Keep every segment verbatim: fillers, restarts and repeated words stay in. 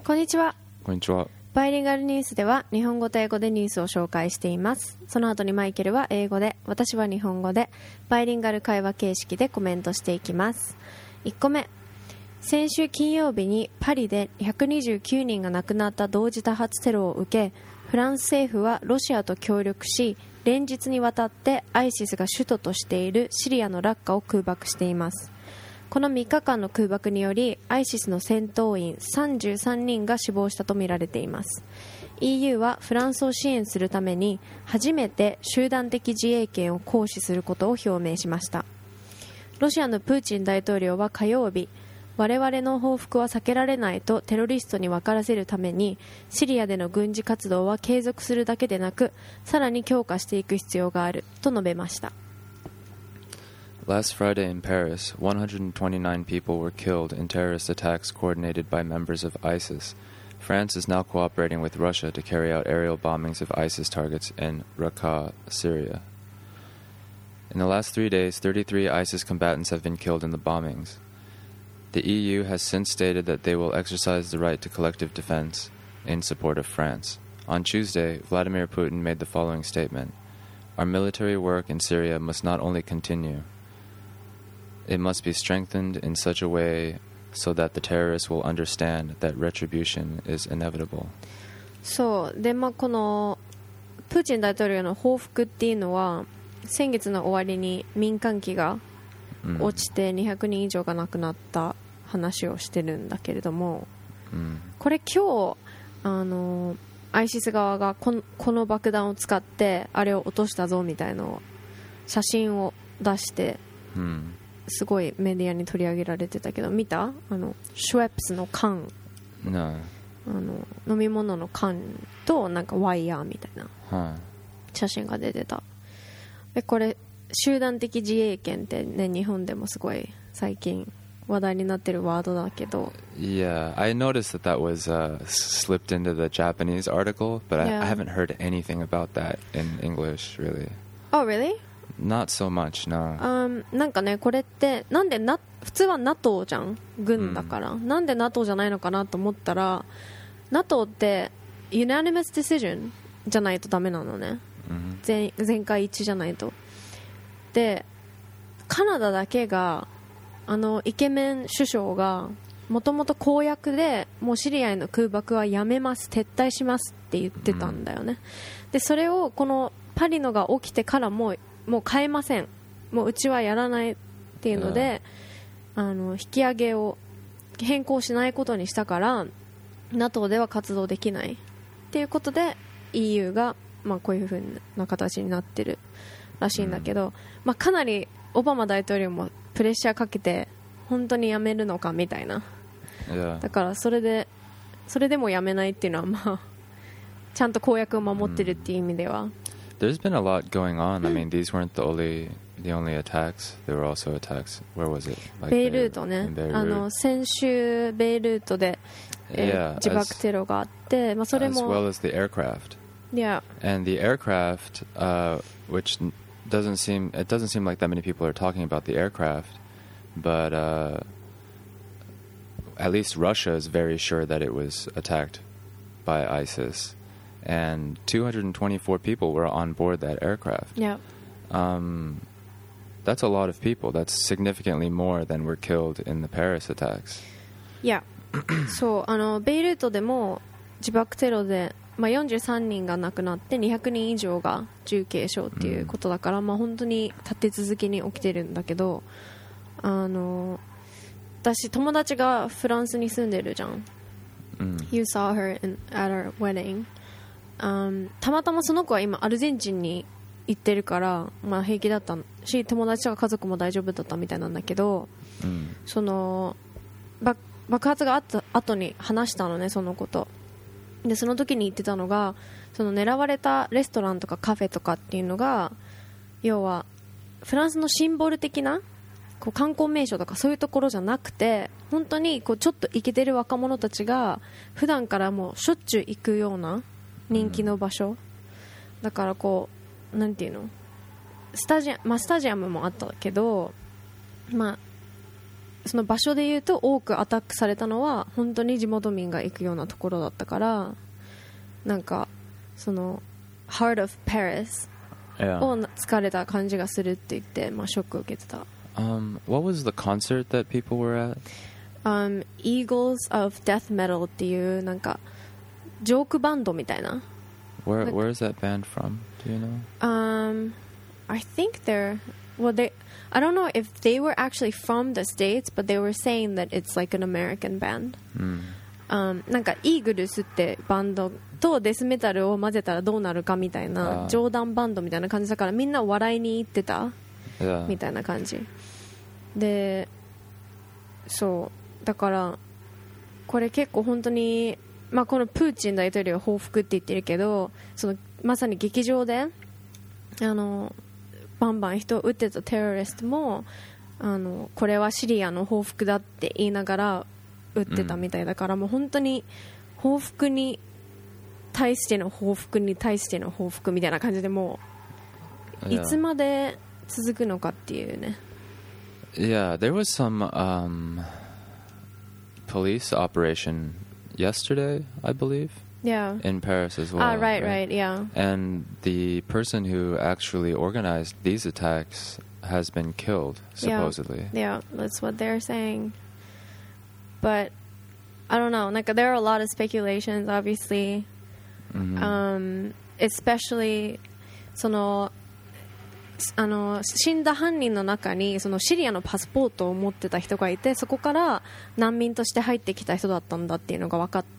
こんにちは。 こんにちは。 バイリンガルニュースでは日本語と英語でニュースを紹介しています。その後にマイケルは英語で、私は日本語で、バイリンガル会話形式でコメントしていきます。いっこめ、先週金曜日にパリでひゃくにじゅうきゅうにんが亡くなった同時多発テロを受け、フランス政府はロシアと協力し、連日にわたってアイシスが首都としているシリアのラッカを空爆しています。このみっかかんの空爆によりアイシスの戦闘員さんじゅうさんにんが死亡したとみられています。 イーユー はフランスを支援するために初めて集団的自衛権を行使することを表明しました。ロシアのプーチン大統領は火曜日、我々の報復は避けられないとテロリストに分からせるためにシリアでの軍事活動は継続するだけでなく、さらに強化していく必要があると述べました。 Last Friday in Paris, one hundred twenty-nine people were killed in terrorist attacks coordinated by members of ISIS. France is now cooperating with Russia to carry out aerial bombings of ISIS targets in Raqqa, Syria. In the last three days, thirty-three ISIS combatants have been killed in the bombings. The E U has since stated that they will exercise the right to collective defense in support of France. On Tuesday, Vladimir Putin made the following statement: Our military work in Syria must not only continue,It must be strengthened in such a way so that the terrorists will understand that retribution is inevitable. そうで、まあ、このプーチン大統領の報復っていうのは先月の終わりに民間機が落ちてにひゃくにん以上が亡くなった話をしてるんだけれども、うん、これ今日あのアイシス側がこの、この爆弾を使ってあれを落としたぞみたいな写真を出して、うんすごいメディアに取り上げられてたけど、見た？あのシュウェップスの缶、 no. あの飲み物の缶となんかワイヤーみたいな写真が出てた。でこれ集団的自衛権ってね、日本でもすごい最近話題になってるワードだけど。 Yeah, I noticed that that was、uh, slipped into the Japanese article, but I, yeah. I haven't heard anything about that in English, really. Oh, really?Not so much, no. Um, なんかね、これってなんでな普通は NATO じゃん、軍だから、うん、なんで NATO じゃないのかなと思ったら NATO って Unanimous Decision じゃないとダメなのね、うん、全, 全会一致じゃないと。でカナダだけがあのイケメン首相がもともと公約でもうシリアへの空爆はやめます、撤退しますって言ってたんだよね、うん、でそれをこのパリのが起きてからももう変えません、もううちはやらないっていうので、うん、あの引き上げを変更しないことにしたから NATO では活動できないっていうことで イーユー が、まあ、こういう風な形になってるらしいんだけど、うんまあ、かなりオバマ大統領もプレッシャーかけて本当にやめるのかみたいな、yeah. だからそれでそれでもやめないっていうのは、まあ、ちゃんと公約を守ってるっていう意味では、うん There's been a lot going on. I mean, these weren't the only the only attacks. There were also attacks. Where was it? Like ベイルートね。あの先週ベイルートで、えー yeah, 自爆テロがあって、まあそれも as well as the aircraft. Yeah. And the aircraft, uh, which doesn't seem it doesn't seem like that many people are talking about the aircraft, but uh, at least Russia is very sure that it was attacked by ISIS.And two hundred twenty-four people were on board that aircraft. Yeah. Um, that's a lot of people. That's significantly more than were killed in the Paris attacks. Yeah. そう、あのベイルートでも自爆テロで、まあ、よんじゅうさんにんが亡くなってにひゃくにん以上が重軽傷っていうことだから、うんまあ、本当に立て続けに起きてるんだけど、あの私友達がフランスに住んでるじゃん。うん、You saw her in, at our wedding.Um, たまたまその子は今アルゼンチンに行ってるから、まあ、平気だったし友達とか家族も大丈夫だったみたいなんだけど、うん、その爆発があった後に話したのね、そのことで。その時に言ってたのが、その狙われたレストランとかカフェとかっていうのが要はフランスのシンボル的なこう観光名所とかそういうところじゃなくて、本当にこうちょっとイケてる若者たちが普段からもうしょっちゅう行くような人気の場所だから、こうなんていうのスタジアム、まあ、スタジアムもあったけど、まあその場所で言うと多くアタックされたのは本当に地元民が行くようなところだったから、なんかその Heart of Paris Yeah. を疲れた感じがするって言って、まあ、ショックを受けてた。 Um, what was the concert that people were at? Um, Eagles of Death Metal っていうなんかジョークバンドみたいな。 Where Like- Where is that band from? Do you know? Um, I think they're well. They I don't know if they were actually from the States, but they were saying that it's like an American band. Mm. Um, なんかイーグルスってバンドとデスメタルを混ぜたらどうなるかみたいなあー冗談バンドみたいな感じだから、みんな笑いに行ってた Yeah. みたいな感じで、そうだからこれ結構本当に、まあ、このプーチン大統領は報復って言ってるけど、そのまさに劇場であのバンバン人を撃ってたテロリストもあのこれはシリアの報復だって言いながら撃ってたみたいだから、もう本当に報復に対しての報復に対しての報復みたいな感じで、もう Yeah. いつまで続くのかっていうね。 Yeah, there was some um, police operation yesterday, I believe, Yeah. in Paris as well. Ah, right, right, yeah. And the person who actually organized these attacks has been killed, supposedly. Yeah, that's what they're saying. But I don't know. Like, there are a lot of speculations, obviously. Mhm. Um, especially そのあの死んだ犯人の中にそのシリアのパスポートを持ってた人がいて、そこから難民として入ってきた人だったんだっていうのが分かって、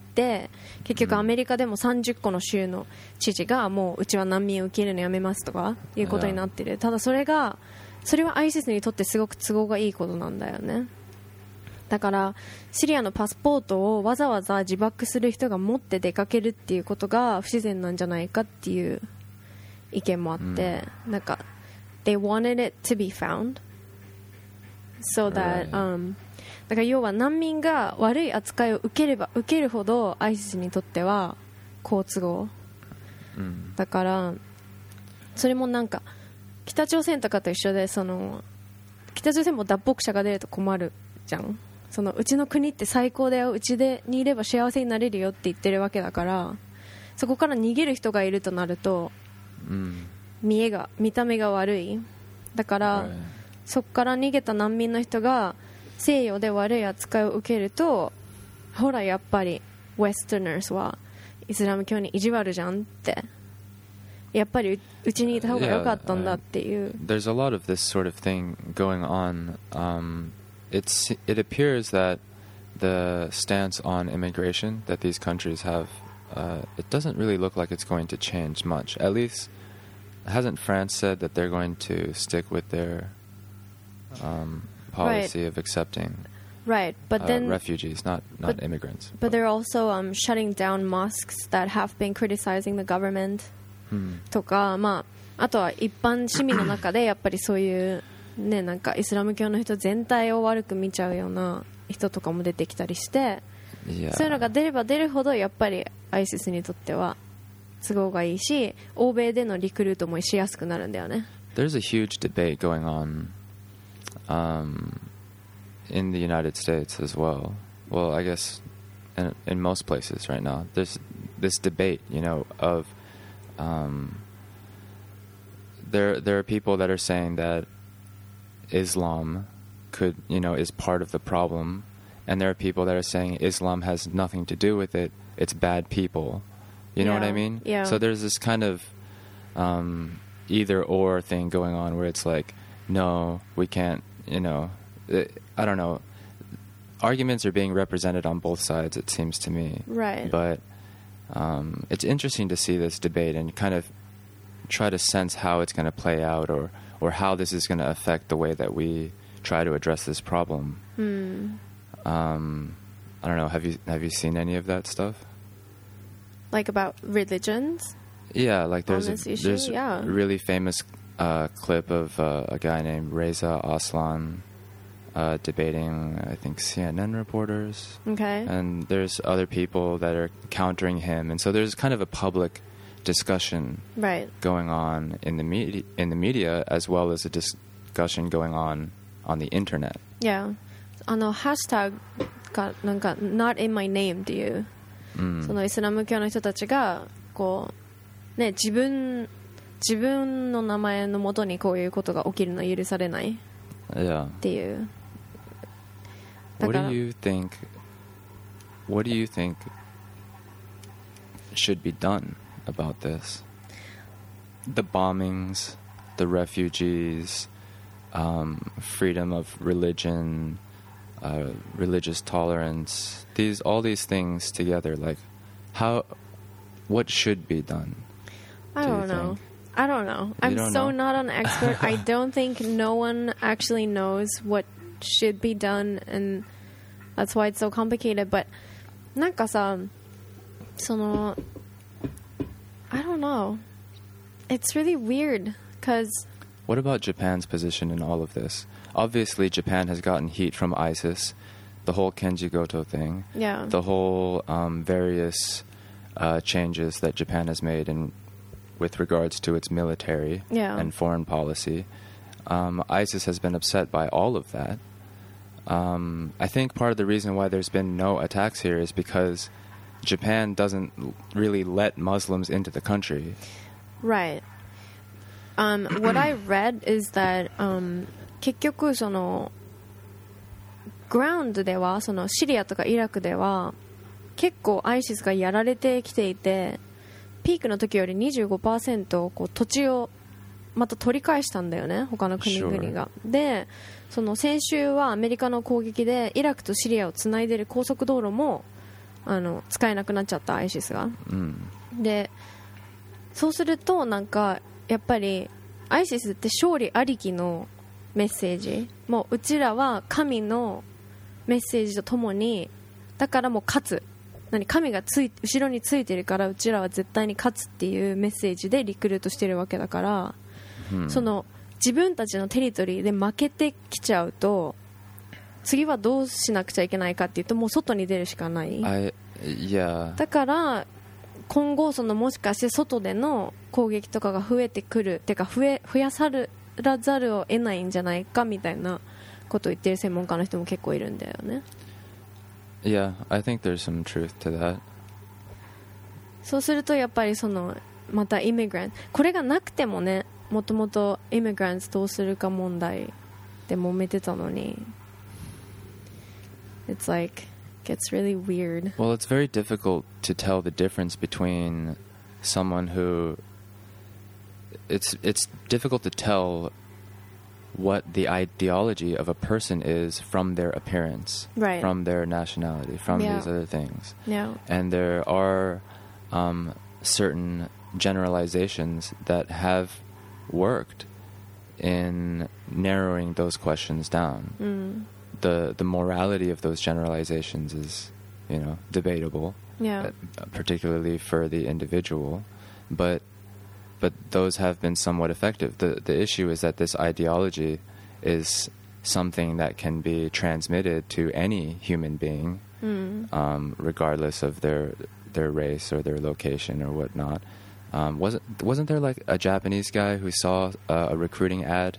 結局アメリカでもさんじゅっこの州の知事がもううちは難民を受け入れるのやめますとかいうことになってる。ただそれがそれは アイシス にとってすごく都合がいいことなんだよね。だからシリアのパスポートをわざわざ自爆する人が持って出かけるっていうことが不自然なんじゃないかっていう意見もあって、なんか they wanted it to be found so that、 um, だから要は難民が悪い扱いを受ければ受けるほど アイシス にとっては好都合、 うん、 だからそれもなんか北朝鮮とかと一緒で、その北朝鮮も脱北者が出ると困るじゃん。そのうちの国って最高だよ、うちでにいれば幸せになれるよって言ってるわけだから、そこから逃げる人がいるとなると、 うん、 見えが見た目が悪い。だから、 Right. そこから逃げた難民の人が西洋で悪い扱いを受けると、ほらやっぱりウェスターナーズはイスラム教に意地悪じゃんって、やっぱりうちにいた方が良かったんだっていう。 There's a lot of this sort of thing going on. Um, it's it appears that the stance on immigration that these countries have, uh, it doesn't really look like it's going to change much. At least, hasn't France said that they're going to stick with their um, policy Right. of accepting Right, but uh, then refugees, not not but- immigrants? but they're also um, shutting down mosques that have been criticizing the government. Hmm. とか、まあ、あとは一般市民の中でやっぱりそういう、ね、なんかイスラム教の人全体を悪く見ちゃうような人とかも出てきたりして、 Yeah. そういうのが出れば出るほどやっぱり アイシス にとっては都合がいいし、欧米でのリクルートもしやすくなるんだよね。 There's a huge debate going on um, in the United States as well. Well, I guess in, in most places right now. There's this debate, you know, of um, there there are people that are saying that Islam could, you know, is part of the problem, and there are people that are saying Islam has nothing to do with it. It's bad people. You know what I Yeah, mean? yeah. So there's this kind of um, either or thing going on where it's like, no, we can't, you know, it, I don't know. Arguments are being represented on both sides, it seems to me. Right. But um, it's interesting to see this debate and kind of try to sense how it's going to play out, or, or how this is going to affect the way that we try to address this problem. Hmm. Um, I don't know. Have you have you seen any of that stuff? Like about religions? Yeah, like there's On a, this issue? there's Yeah. a really famous uh, clip of uh, a guy named Reza Aslan uh, debating, I think, C N N reporters, Okay. and there's other people that are countering him, and so there's kind of a public discussion Right. going on in the media, in the media, as well as a discussion going on on the internet. Yeah. あのハッシュタグがなんか not in my name っていう、うん、そのイスラム教の人たちがこうね自分自分の名前のもとにこういうことが起きるの許されないっていう。 What do you think? What do you think should be done about this? The bombings, the refugees, um, freedom of religion, uh, religious tolerance. These all these things together. Like, how? What should be done? I don't know. Think? I don't know. I'm don't so know? not an expert. I don't think no one actually knows what should be done, and that's why it's so complicated. But なんかさ、その I don't know. It's really weird because what about Japan's position in all of this? Obviously, Japan has gotten heat from ISIS, the whole Kenji Goto thing, yeah, the whole um, various uh, changes that Japan has made in with regards to its military yeah. and foreign policy. Um, ISIS has been upset by all of that. Um, I think part of the reason why there's been no attacks here is because Japan doesn't really let Muslims into the country. Right. Um, what I read is that um, 結局そのグラウンドではそのシリアとかイラクでは結構 アイシス がやられてきていて、ピークの時より にじゅうごパーセント こう土地をまた取り返したんだよね、他の国々が。Sure. で、その先週はアメリカの攻撃でイラクとシリアをつないでる高速道路もあの使えなくなっちゃった、アイシス が、うん、でそうするとなんかやっぱりアイシスって勝利ありきのメッセージ、もううちらは神のメッセージとともにだからもう勝つ、何神がつい後ろについてるからうちらは絶対に勝つっていうメッセージでリクルートしてるわけだから、うん、その自分たちのテリトリーで負けてきちゃうと次はどうしなくちゃいけないかっていうともう外に出るしかない。 I, yeah. だから今後そのもしかして外での攻撃とかが増えてくるてか増え増やさらざるを得ないんじゃないかみたいなことを言ってる専門家の人も結構いるんだよね。 Yeah, I think there's some truth to that. そうするとやっぱりそのまたイミグラント、これがなくてもね、もともとイミグラントどうするか問題で揉めてたのに It's like gets really weird. Well, it's very difficult to tell the difference between someone who it's it's difficult to tell what the ideology of a person is from their appearance, right. from their nationality, from yeah. these other things. Yeah. And there are um, certain generalizations that have worked in narrowing those questions down. Mm. The the morality of those generalizations is, you know, debatable, yeah. uh, particularly for the individual, but but those have been somewhat effective. The the issue is that this ideology is something that can be transmitted to any human being, mm. um, regardless of their their race or their location or whatnot. Um, wasn't wasn't there like a Japanese guy who saw uh, a recruiting ad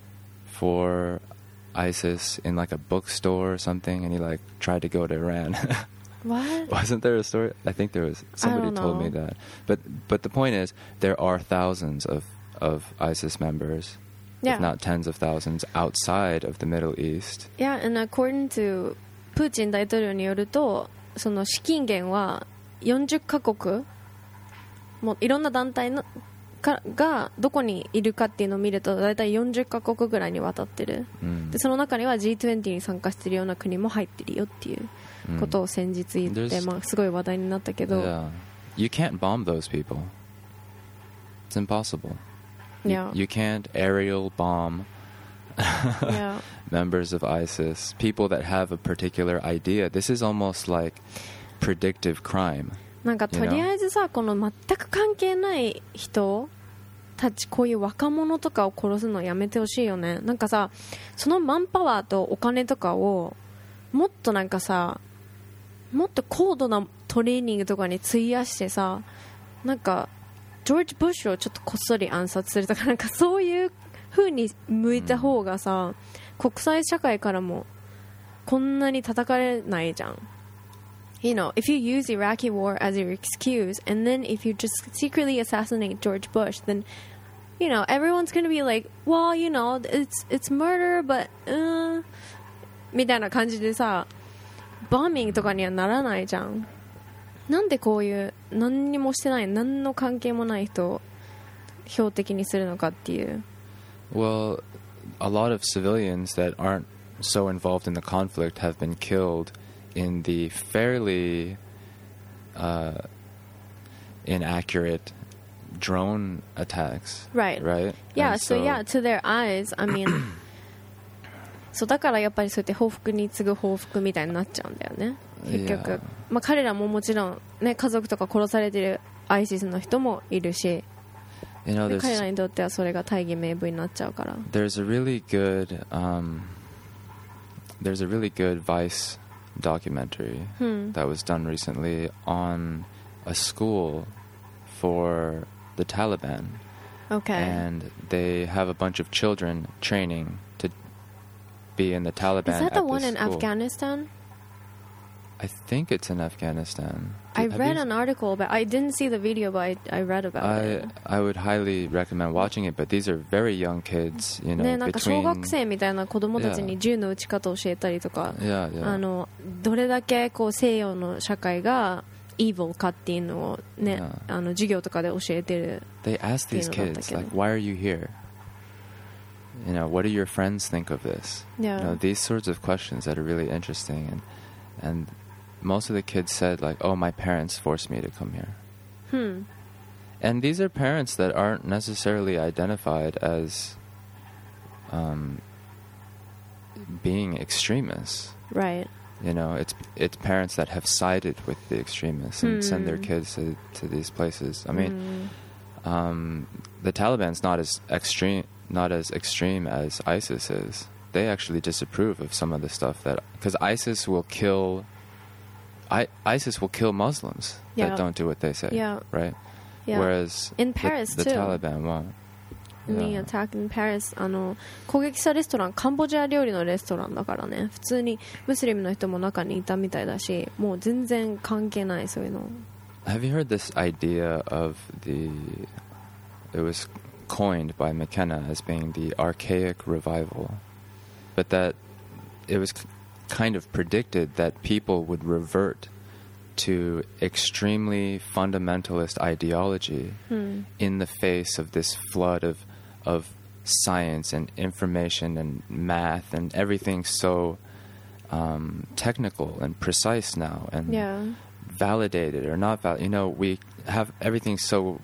for ISIS in like a bookstore or something, and he like tried to go to Iran? What? Wasn't there a story? I think there was. Somebody told me that. But but the point is, there are thousands of of ISIS members, yeah. if not tens of thousands, outside of the Middle East. Yeah, and according to プーチン大統領によると、その資金源はよんじゅっカ国、もういろんな団体のかがどこにいるかっていうのを見るとだいたいよんじゅっカ国ぐらいにわたってる、うん、でその中には ジートゥエンティー に参加しているような国も入ってるよっていうことを先日言って、うん、まあ、すごい話題になったけど、 yeah. You can't bomb those people. It's impossible. Yeah. You, you can't aerial bomb yeah. members of ISIS, people that have a particular idea. This is almost like predictive crime. なんかとりあえずさ、この全く関係ない人たち、こういう若者とかを殺すのやめてほしいよね。なんかさ、そのマンパワーとお金とかをもっとなんかさ、もっと高度なトレーニングとかに費やしてさ、なんかジョージ・ブッシュをちょっとこっそり暗殺するとか、なんかそういう風に向いた方がさ、国際社会からもこんなに叩かれないじゃん。You know, if you use Iraqi war as your excuse, and then if you just secretly assassinate George Bush, then, you know, everyone's going to be like, well, you know, it's it's murder, but, uh, みたいな感じでさ、バーミングとかにはならないじゃん。なんでこういう何にもしてない、何の関係もない人を標的にするのかっていう。 Well, a lot of civilians that aren't so involved in the conflict have been killed in the fairly uh, inaccurate drone attacks. Right. Right? Yeah, And so, so yeah, to their eyes, I mean, そうだからやっぱりそうやって報復に次ぐ報復みたいになっちゃうんだよね。結局、yeah. まあ彼らももちろんね家族とか殺されてるアイシスの人もいるし、you know, 彼らにとってはそれが大義名分になっちゃうから。 There's a really good, um, there's a really good Vice documentary hmm. that was done recently on a school for the Taliban. Okay. And they have a bunch of children training to be in the Taliban. Is that the at one in school. Afghanistan? I think it's in Afghanistan. I Have read you... an article, but I didn't see the video, but I, I read about I, it. I would highly recommend watching it, but these are very young kids, you know, ね、なんか小 between... 学生みたいな子供たちに銃の撃ち方を教えたりとか、 yeah, yeah. あのどれだけこう西洋の社会が evil かっていうのをね、 yeah. あの授業とかで教えてる。 They ask these kids, like, why are you here? You know, what do your friends think of this? Yeah. You know, these sorts of questions that are really interesting, and and most of the kids said, like, oh, my parents forced me to come here. Hmm. And these are parents that aren't necessarily identified as um, being extremists. Right. You know, it's it's parents that have sided with the extremists and hmm. send their kids to, to these places. I mean, hmm. um, the Taliban's not as extreme, not as extreme as ISIS is. They actually disapprove of some of the stuff that, because ISIS will kill. I, ISIS will kill Muslims yeah. that don't do what they say, yeah. right? Yeah. Whereas in Paris the, the too. Taliban won't. In the Yeah. attack in Paris, あの攻撃したレストランカンボジア料理のレストランだからね。普通にムスリムの人も中にいたみたいだし、もう全然関係ないそういうの。 Have you heard this idea of the? It was coined by McKenna as being the archaic revival, but that it was kind of predicted that people would revert to extremely fundamentalist ideology hmm. in the face of this flood of of science and information and math and everything so um, technical and precise now and yeah. validated or not validated. You know, we have everything so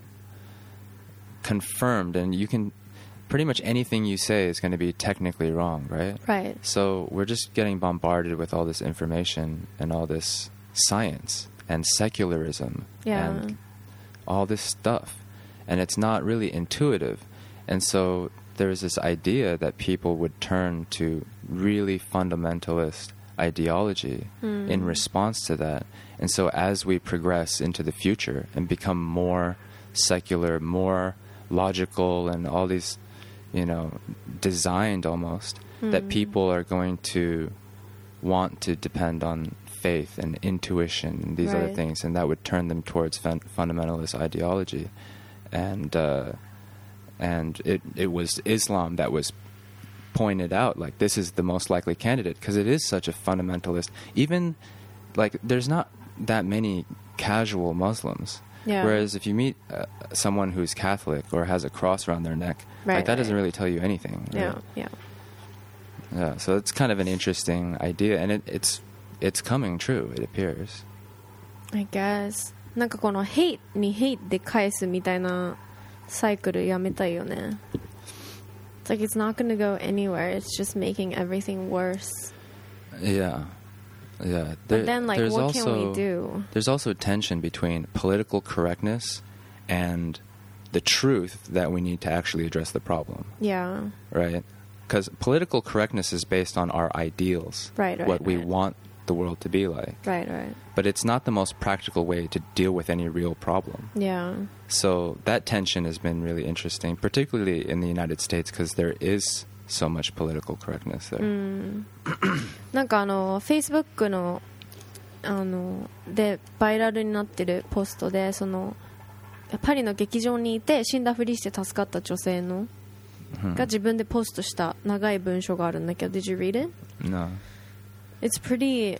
confirmed, and you can pretty much anything you say is going to be technically wrong, right? Right. So we're just getting bombarded with all this information and all this science and secularism yeah. and all this stuff, and it's not really intuitive. And so there's this idea that people would turn to really fundamentalist ideology mm. in response to that. And so as we progress into the future and become more secular, more logical, and all these, you know, designed almost, mm. that people are going to want to depend on faith and intuition and these right. other things, and that would turn them towards fun- fundamentalist ideology. And uh, and it it was Islam that was pointed out, like, this is the most likely candidate because it is such a fundamentalist. Even, like, there's not that many casual Muslims. Yeah. Whereas if you meet uh, someone who's Catholic or has a cross around their neck, right, like, that right. doesn't really tell you anything. Right? Yeah, yeah. Yeah, so it's kind of an interesting idea, and it, it's it's coming true, it appears. I guess. なんかこの hate に hate で返すみたいなサイクルやめたいよね。It's like it's not going to go anywhere. It's just making everything worse. Yeah. Yeah. There, but then, like, there's what also, can we do? There's also tension between political correctness and the truth that we need to actually address the problem. Yeah. Right? Because political correctness is based on our ideals. Right, right, what we right. want the world to be like. Right, right. But it's not the most practical way to deal with any real problem. Yeah. So that tension has been really interesting, particularly in the United States, because there is so much political correctness there. うん、なんかあの Facebook のあのでバイラルになってるポストで、そのパリの劇場にいて死んだふりして助かった女性の、うん、が自分でポストした長い文章があるんだけど Did you read it? No. It's pretty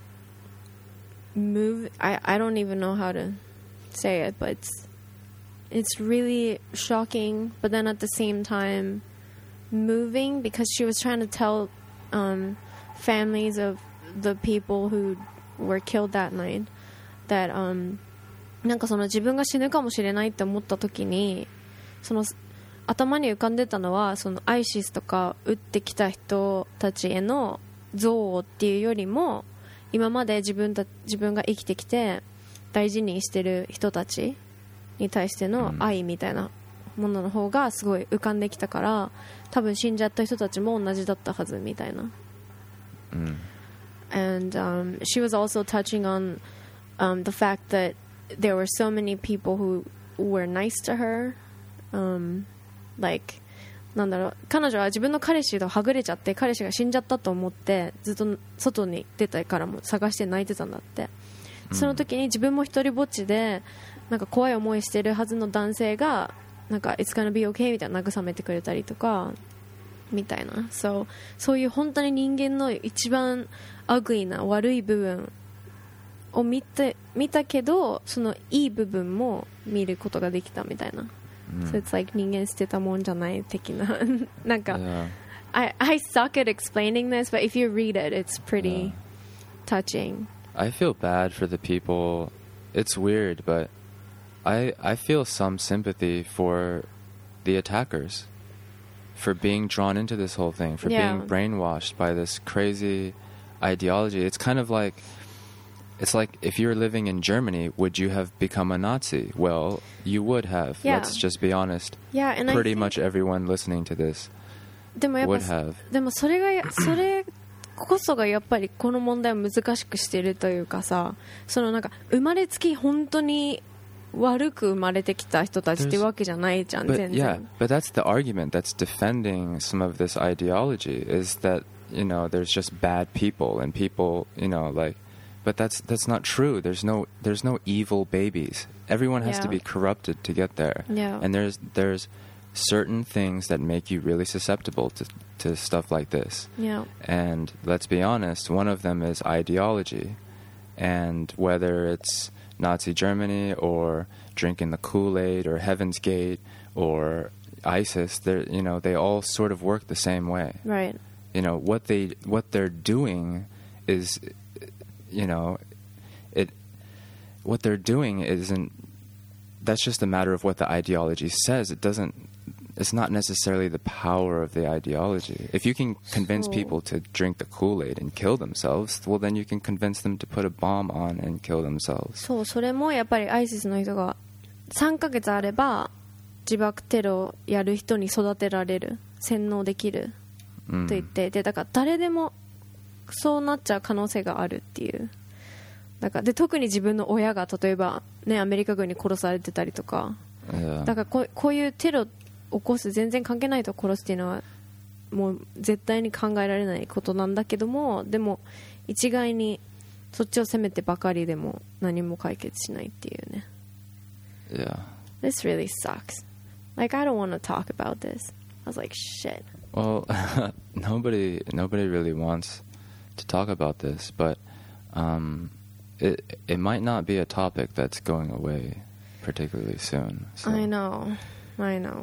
move I, I don't even know how to say it, but it's it's really shocking, but then at the same time moving, because she was trying to tell um, families of the people who were killed that night that um, なんかその自分が死ぬかもしれないって思った時に、その頭に浮かんでたのはそのアイシスとか撃ってきた人たちへの憎悪っていうよりも、今まで自分た自分が生きてきて大事にしてる人たちに対しての愛みたいなものの方がすごい浮かんできたから、多分死んじゃった人たちも同じだったはずみたいな。 Mm. And um, she was also touching on um, the fact that there were so many people who were nice to her. Um, like なんだろう、彼女は自分の彼氏とはぐれちゃって、彼氏が死んじゃったと思ってずっと外に出たからも探して泣いてたんだって。その時に自分も一人ぼっちでなんか怖い思いしてるはずの男性がなんか It's gonna be okay みたいな慰めてくれたりとかみたいな。 so, そういう本当に人間の一番アグリな悪い部分を見て見たけど、そのいい部分も見ることができたみたいな。So it's like 人間捨てたもんじゃない的ななんか、yeah. I, I suck at explaining this, but if you read it, it's pretty、yeah. touching. I feel bad for the people. It's weird, but I I feel some sympathy for the attackers, for being drawn into this whole thing, for yeah. being brainwashed by this crazy ideology. It's kind of like, it's like if you're living in Germany, would you have become a Nazi? Well, you would have. Yeah. Let's just be honest. Yeah, and pretty I think, much everyone listening to this would have. でもそれがそれこそがやっぱりこの問題を難しくしているというかさ、そのなんか生まれつき本当に悪く生まれてきた人たちってわけじゃないじゃん、全然。 Yeah, but that's the argument that's defending some of this ideology, is that, you know, there's just bad people and people, you know, like, but that's that's not true. There's no there's no evil babies. Everyone has yeah. to be corrupted to get there. Yeah. And there's there's certain things that make you really susceptible to to stuff like this. Yeah. And let's be honest, one of them is ideology. And whether it's Nazi Germany or drinking the Kool-Aid or Heaven's Gate or ISIS, they you know, they all sort of work the same way. Right. You know, what they what they're doing is, you know, it what they're doing isn't, that's just a matter of what the ideology says. It doesn't, it's not necessarily the power of the ideology. If you can convince so, people to drink the Kool-Aid and kill themselves, well, then you can convince them to put a bomb on and kill themselves. そう、それもやっぱりアイシスの人がさんかげつあれば自爆テロをやる人に育てられる、洗脳できると言って、でだから誰でもそうなっちゃう可能性があるっていう。だからで特に自分の親が例えば、ね、アメリカ軍に殺されてたりとか、 yeah. だからこ う, こういうテロ起こす、全然関係ない人を殺すっていうのはもう絶対に考えられないことなんだけども、でも一概にそっちを責めてばかりでも何も解決しないっていうね。 Yeah. This really sucks. Like I don't want to talk about this. I was like, shit. Well, nobody nobody really wants to talk about this, but um, it it might not be a topic that's going away particularly soon. So. I know, I know.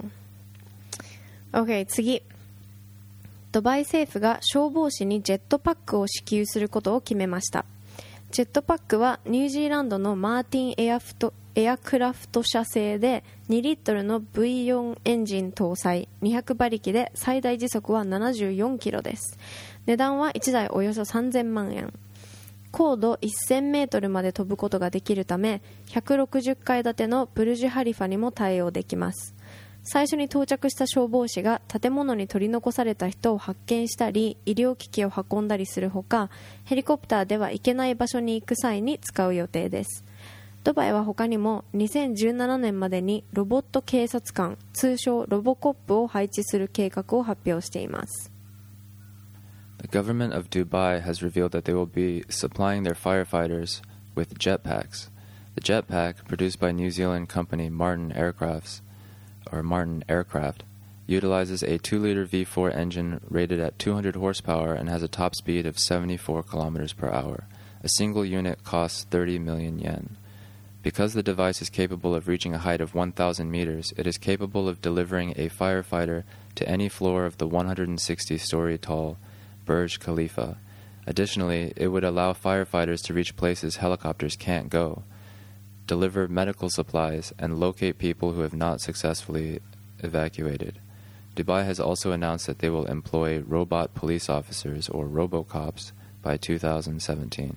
Okay, 次。ドバイ政府が消防士にジェットパックを支給することを決めました。ジェットパックはニュージーランドのマーティンエアフトエアクラフト社製でにリットルの ブイよん エンジン搭載、にひゃくばりきで最大時速はななじゅうよんキロです。値段はいちだいおよそさんぜんまんえん。高度せんメートルまで飛ぶことができるため、ひゃくろくじゅっかい建てのブルジュハリファにも対応できます。最初に到着した消防士が建物に取り残された人を発見したり、医療機器を運んだりするほか、ヘリコプターでは行けない場所に行く際に使う予定です。 ドバイは他にもにせんじゅうななねんまでにロボット警察官、通称ロボコップを配置する計画を発表しています。 The government of Dubai has revealed that they will be supplying their firefighters with jetpacks. The jetpack, produced by New Zealand company Martin Aircrafts, or Martin Aircraft, utilizes a two liter V four engine rated at two hundred horsepower and has a top speed of seventy-four kilometers per hour. A single unit costs thirty million yen. Because the device is capable of reaching a height of one thousand meters, it is capable of delivering a firefighter to any floor of the one hundred sixty story tall Burj Khalifa. Additionally, it would allow firefighters to reach places helicopters can't go, deliver medical supplies, and locate people who have not successfully evacuated. Dubai has also announced that they will employ robot police officers, or robocops, by two thousand seventeen.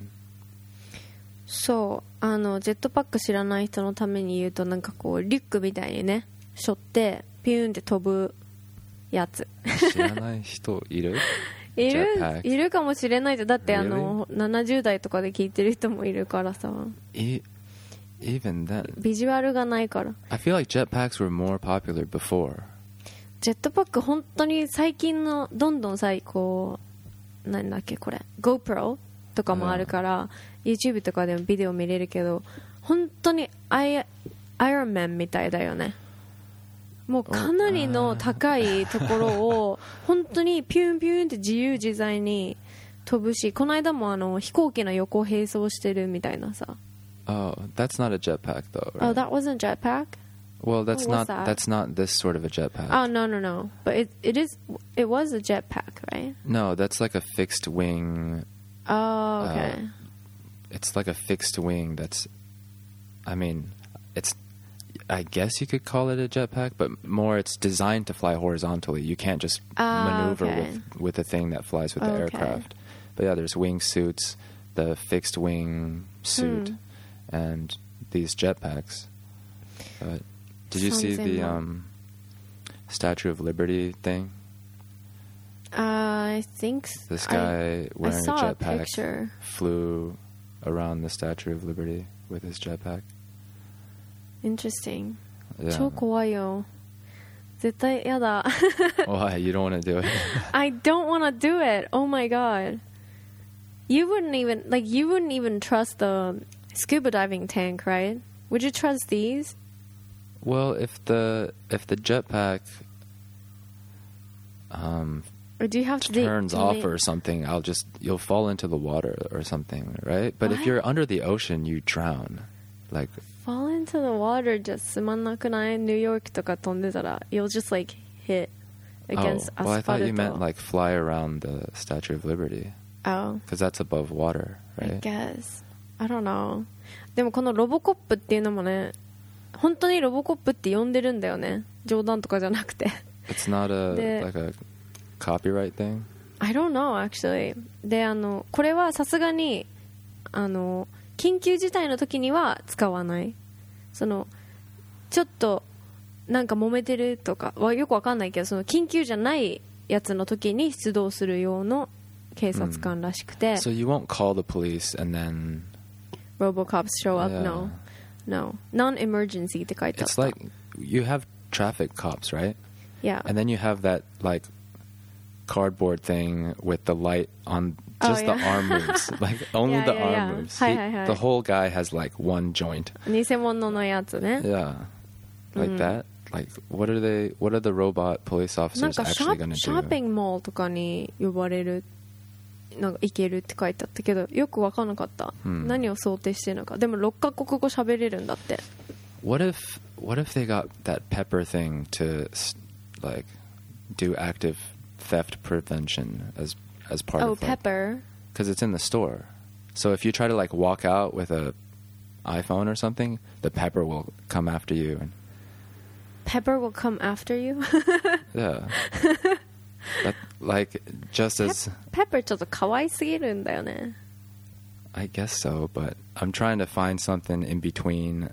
そう、あのジェットパック知らない人のために言うと、なんかこうリュックみたいにね、背負ってピューンって飛ぶやつ。 知らない人いる？ いる Jetpack. いるかもしれないじゃん。だって、 Really? あのななじゅう代とかで聞いてる人もいるからさ。 E- even then, ビジュアルがないから。 I feel like jetpacks were more popular before. ジェットパック本当に最近のどんどん最高なんだっけこれ GoPro とかもあるから、うん、YouTube とかでもビデオ見れるけど、本当にアイアイロンマンみたいだよね。もうかなりの高いところを本当にピュンピュンって自由自在に飛ぶし、この間もあの飛行機の横を並走してるみたいなさ。 Oh, that's not a jetpack though, right? Oh, that wasn't jetpack? Well, that's What was not that? that's not this sort of a jetpack. Oh, no, no, no. But it it is it was a jetpack, right? No, that's like a fixed wing. Oh, okay. Uh, it's like a fixed wing that's, I mean, it's, I guess you could call it a jetpack, but more it's designed to fly horizontally. You can't just Ah, maneuver okay. with, with the thing that flies with the Okay. aircraft. But yeah, there's wing suits, the fixed wing suit, Hmm. and these jetpacks. But did you see Sounds the similar. um, Statue of Liberty thing? Uh, I think s- This I- guy I wearing saw a a jetpack picture. flew around the Statue of Liberty with his jetpack. Interesting. Yeah. 超怖いよ。絶対やだ。 Why? You don't want to do it? I don't want to do it. Oh my god. You wouldn't even like you wouldn't even trust the scuba diving tank, right? Would you trust these? Well, if the if the jetpack um, Or do you have to turns do, off or something, I'll just you'll fall into the water or something, right? But if What? you're under the ocean, you drown. Like fall into the water じゃ済まなくない？ニューヨークとか飛んでたら you'll just like hit oh, against well, I thought you meant asphalt. like fly around the Statue of Liberty Oh, because that's above water, I right? guess. I don't know. でもこのロボコップっていうのもね、本当にロボコップって呼んでるんだよね。冗談とかじゃなくて。 It's not a The- like a copyright thing. I don't know actually. で、あのこれはさすがにあの緊急事態の時には使わない。そのちょっとなんか揉めてるとかはよくわかんないけど、その緊急じゃないやつの時に出動する用の警察官らしくて。 So you won't call the police and then Robocops show up? Yeah. No. No. Non-emergency って書いてあった it's like you have traffic cops, right? Yeah. And then you have that like cardboard thing with the light on Oh, just the yeah. arm moves. Like only Yeah, the yeah, arm yeah. moves. Hi, He- hi, hi. The whole guy has like one joint. 偽物のやつね。 Yeah. Like that? Like what are they what are the robot police なん officers かシャ actually ー gonna シャーピ do? ングモールとかに呼ばれるなんか行けるって書いてあったけど、よく分からなかった、 うん、 何を想定してるのか。でもろっカ国語喋れるんだって。 What if what if they got that pepper thing to s- like do active theft prevention as as part Oh, of like, pepper. because it's in the store. So if you try to like walk out with a iPhone or something, the pepper will come after you. And, Pepper will come after you? yeah. That, like just as Pepper ちょっと可愛すぎるんだよね。 I guess so, but I'm trying to find something in between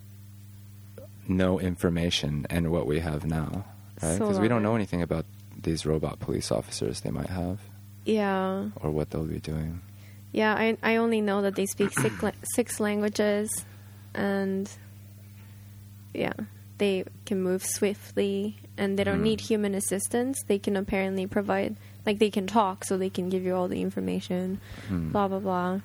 no information and what we have now, right? Because we don't know anything about these robot police officers they might have Yeah. or what they'll be doing. Yeah, I, I only know that they speak six, la- six languages. and yeah, they can move swiftly, and they don't need human assistance. They can apparently provide, like, they can talk, so they can give you all the information, blah blah blah.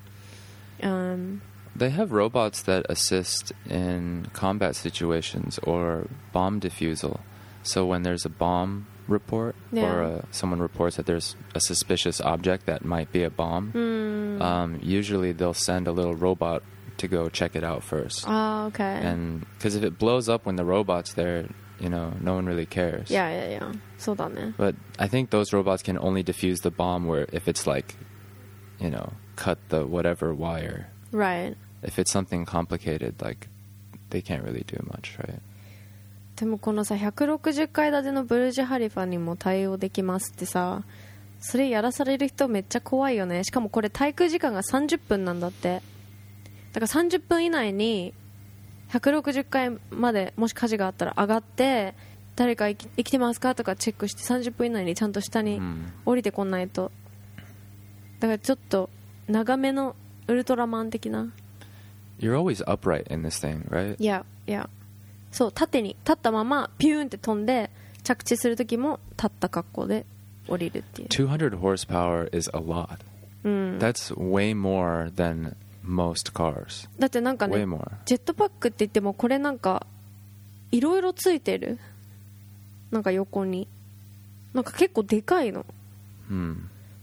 Um, They have robots that assist in combat situations or bomb defusal. So when there's a bomb report Yeah. or uh, someone reports that there's a suspicious object that might be a bomb, um, usually they'll send a little robot to go check it out first. oh, okay. And because if it blows up when the robot's there, you know, no one really cares. yeah, yeah, yeah. そうだね。 But I think those robots can only defuse the bomb where if it's like, you know, cut the whatever wire. Right. If it's something complicated, like, they can't really do much, right? でもこのさひゃくろくじゅっかい建てのブルジュハリファにも対応できますってさ、それやらされる人めっちゃ怖いよね。しかもこれ滞空時間がさんじゅっぷんなんだって。だからさんじゅっぷん以内にひゃくろくじゅっかいまでもし火事があったら上がって、誰か生き、生きてますかとかチェックしてさんじゅっぷん以内にちゃんと下に降りてこないと。だからちょっと長めのウルトラマン的な。 You're always upright in this thing, right? いやいや、そう縦に立ったままピューンって飛んで着地する時も立った格好で降りるっていう。 two hundred horsepower is a lot. That's way more than most cars. だってなんか Way ね more. ジェットパックって言ってもこれなんかいろいろついてる、なんか横になんか結構でかいの。 Hmm.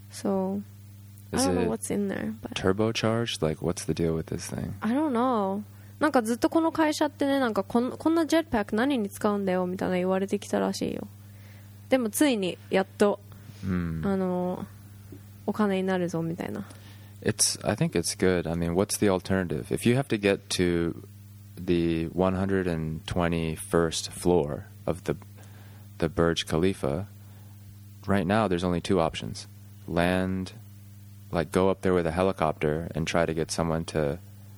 So I Is don't know it what's in there, but turbocharged? Like, what's the deal with this thing? I don't know. なんかずっとこの会社ってね、なんかこん、こんなジェットパック何に使うんだよみたいな言われてきたらしいよ。でもついにやっと、 Hmm. あのお金になるぞみたいな。 It's. I think it's good. I mean, what's the alternative? If you have to get to the one hundred twenty-first floor of the the Burj Khalifa, right now there's only two options: land, like go up there with a helicopter and try to get someone to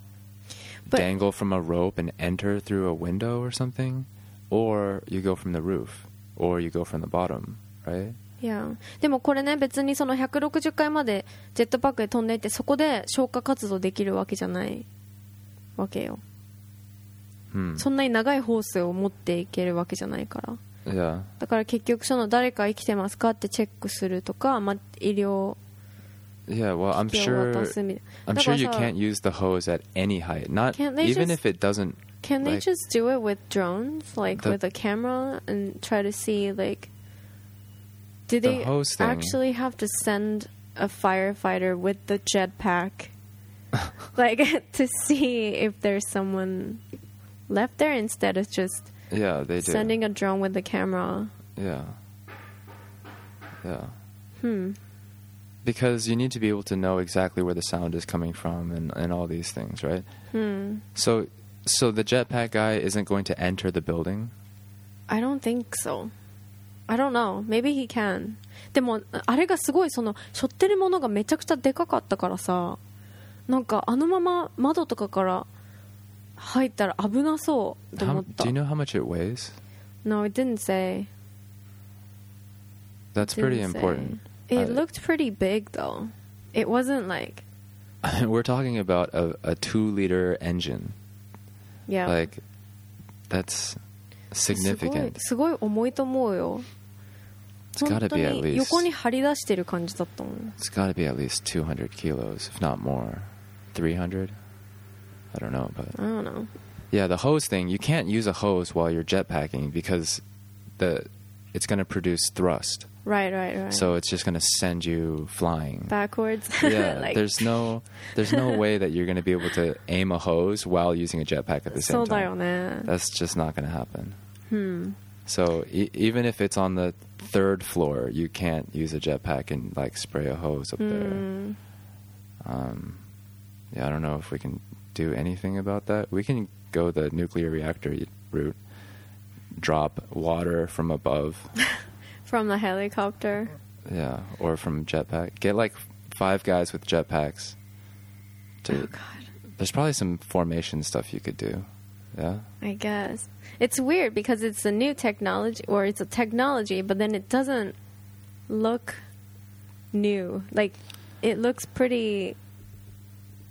But- dangle from a rope and enter through a window or something, or you go from the roof, or you go from the bottom, right? いやでもこれね、別にそのひゃくろくじゅっかいまでジェットパックで飛んでいってそこで消火活動できるわけじゃないわけよ。 Hmm. そんなに長いホースを持っていけるわけじゃないから。 Yeah. だから結局その誰か生きてますかってチェックするとか、まあ、医療 Yeah, well, I'm 機を sure. 渡すみたいな。 I'm だか sure ら you さ can't use the hose at any height. Not Can't they even just- if it doesn't. Can they like- just do it with drones, like The- with a camera, and try to see, like, do The they hose thing. actually have to send a firefighter with the jetpack, like, to see if there's someone left there instead of just Yeah, they do. sending a drone with the camera? Yeah. Yeah. Hmm. Because you need to be able to know exactly where the sound is coming from and, and all these things, right? Hmm. So so the jetpack guy isn't going to enter the building? I don't think so. I don't know. Maybe he can. でもあれがすごいその背負ってるものがめちゃくちゃでかかったからさ、なんかあのまま窓とかから入ったら危なそうと How, 思った do you know how much it weighs? No, it didn't say. That's Didn't pretty say. important. It I- looked pretty big though. It wasn't like We're talking about a, a two-liter engine. yeah. Like, that's significant. すごいすごい重いと思うよ。 It's 本 got to 当 be at に least. 横に張り出してる感じだったもん。 It's got to be at least two hundred kilos, if not more. three hundred? I don't know, but I don't know. yeah, the hose thing. You can't use a hose while you're jetpacking because the it's going to produce thrust. Right, right, right. So it's just going to send you flying. backwards. Yeah, like, there's no there's no way that you're going to be able to aim a hose while using a jetpack at the そ same うだよ time. ね。 That's just not going to happen. Hmm. So e- even if it's on the third floor, you can't use a jetpack and like spray a hose up there. Hmm. Um, yeah, I don't know if we can do anything about that. We can go the nuclear reactor route, drop water from above, From the helicopter. yeah, or from jetpack. Get like five guys with jetpacks. To, Oh God. There's probably some formation stuff you could do. Yeah. I guess. It's weird because it's a new technology, or it's a technology, but then it doesn't look new. Like, it looks pretty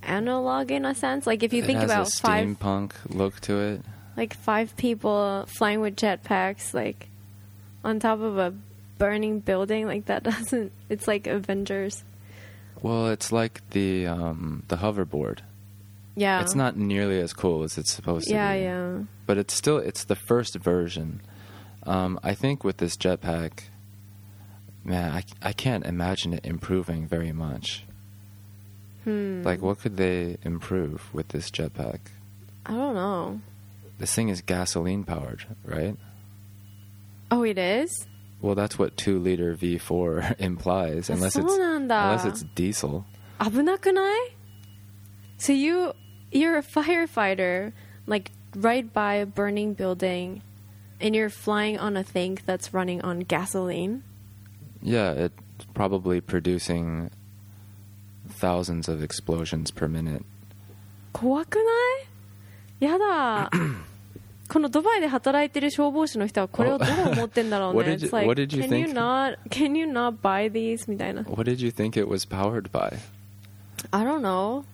analog in a sense. Like if you it think has about a five, steampunk look to it. like five people flying with jetpacks, like on top of a burning building, like that doesn't. It's like Avengers. Well, it's like the um, the hoverboard. Yeah, It's not nearly as cool as it's supposed to Yeah, be. yeah. But it's still it's the first version. Um, I think with this jetpack, man, I, I can't imagine it improving very much. Hmm. Like, what could they improve with this jetpack? I don't know. This thing is gasoline powered, right? Oh, it is? Well, that's what two liter V four implies, unless it's そうなんだ。 unless it's diesel. 危なくない? So you you're a firefighter, like right by a burning building, and you're flying on a thing that's running on gasoline. Yeah, it's probably producing thousands of explosions per minute. 怖くない? やだ。このドバイで働いてる消防士の人はこれをどう思ってんだろうね。 What did you- It's like, what did you can you think? not can you not buy these みたいな。 What did you think it was powered by? I don't know.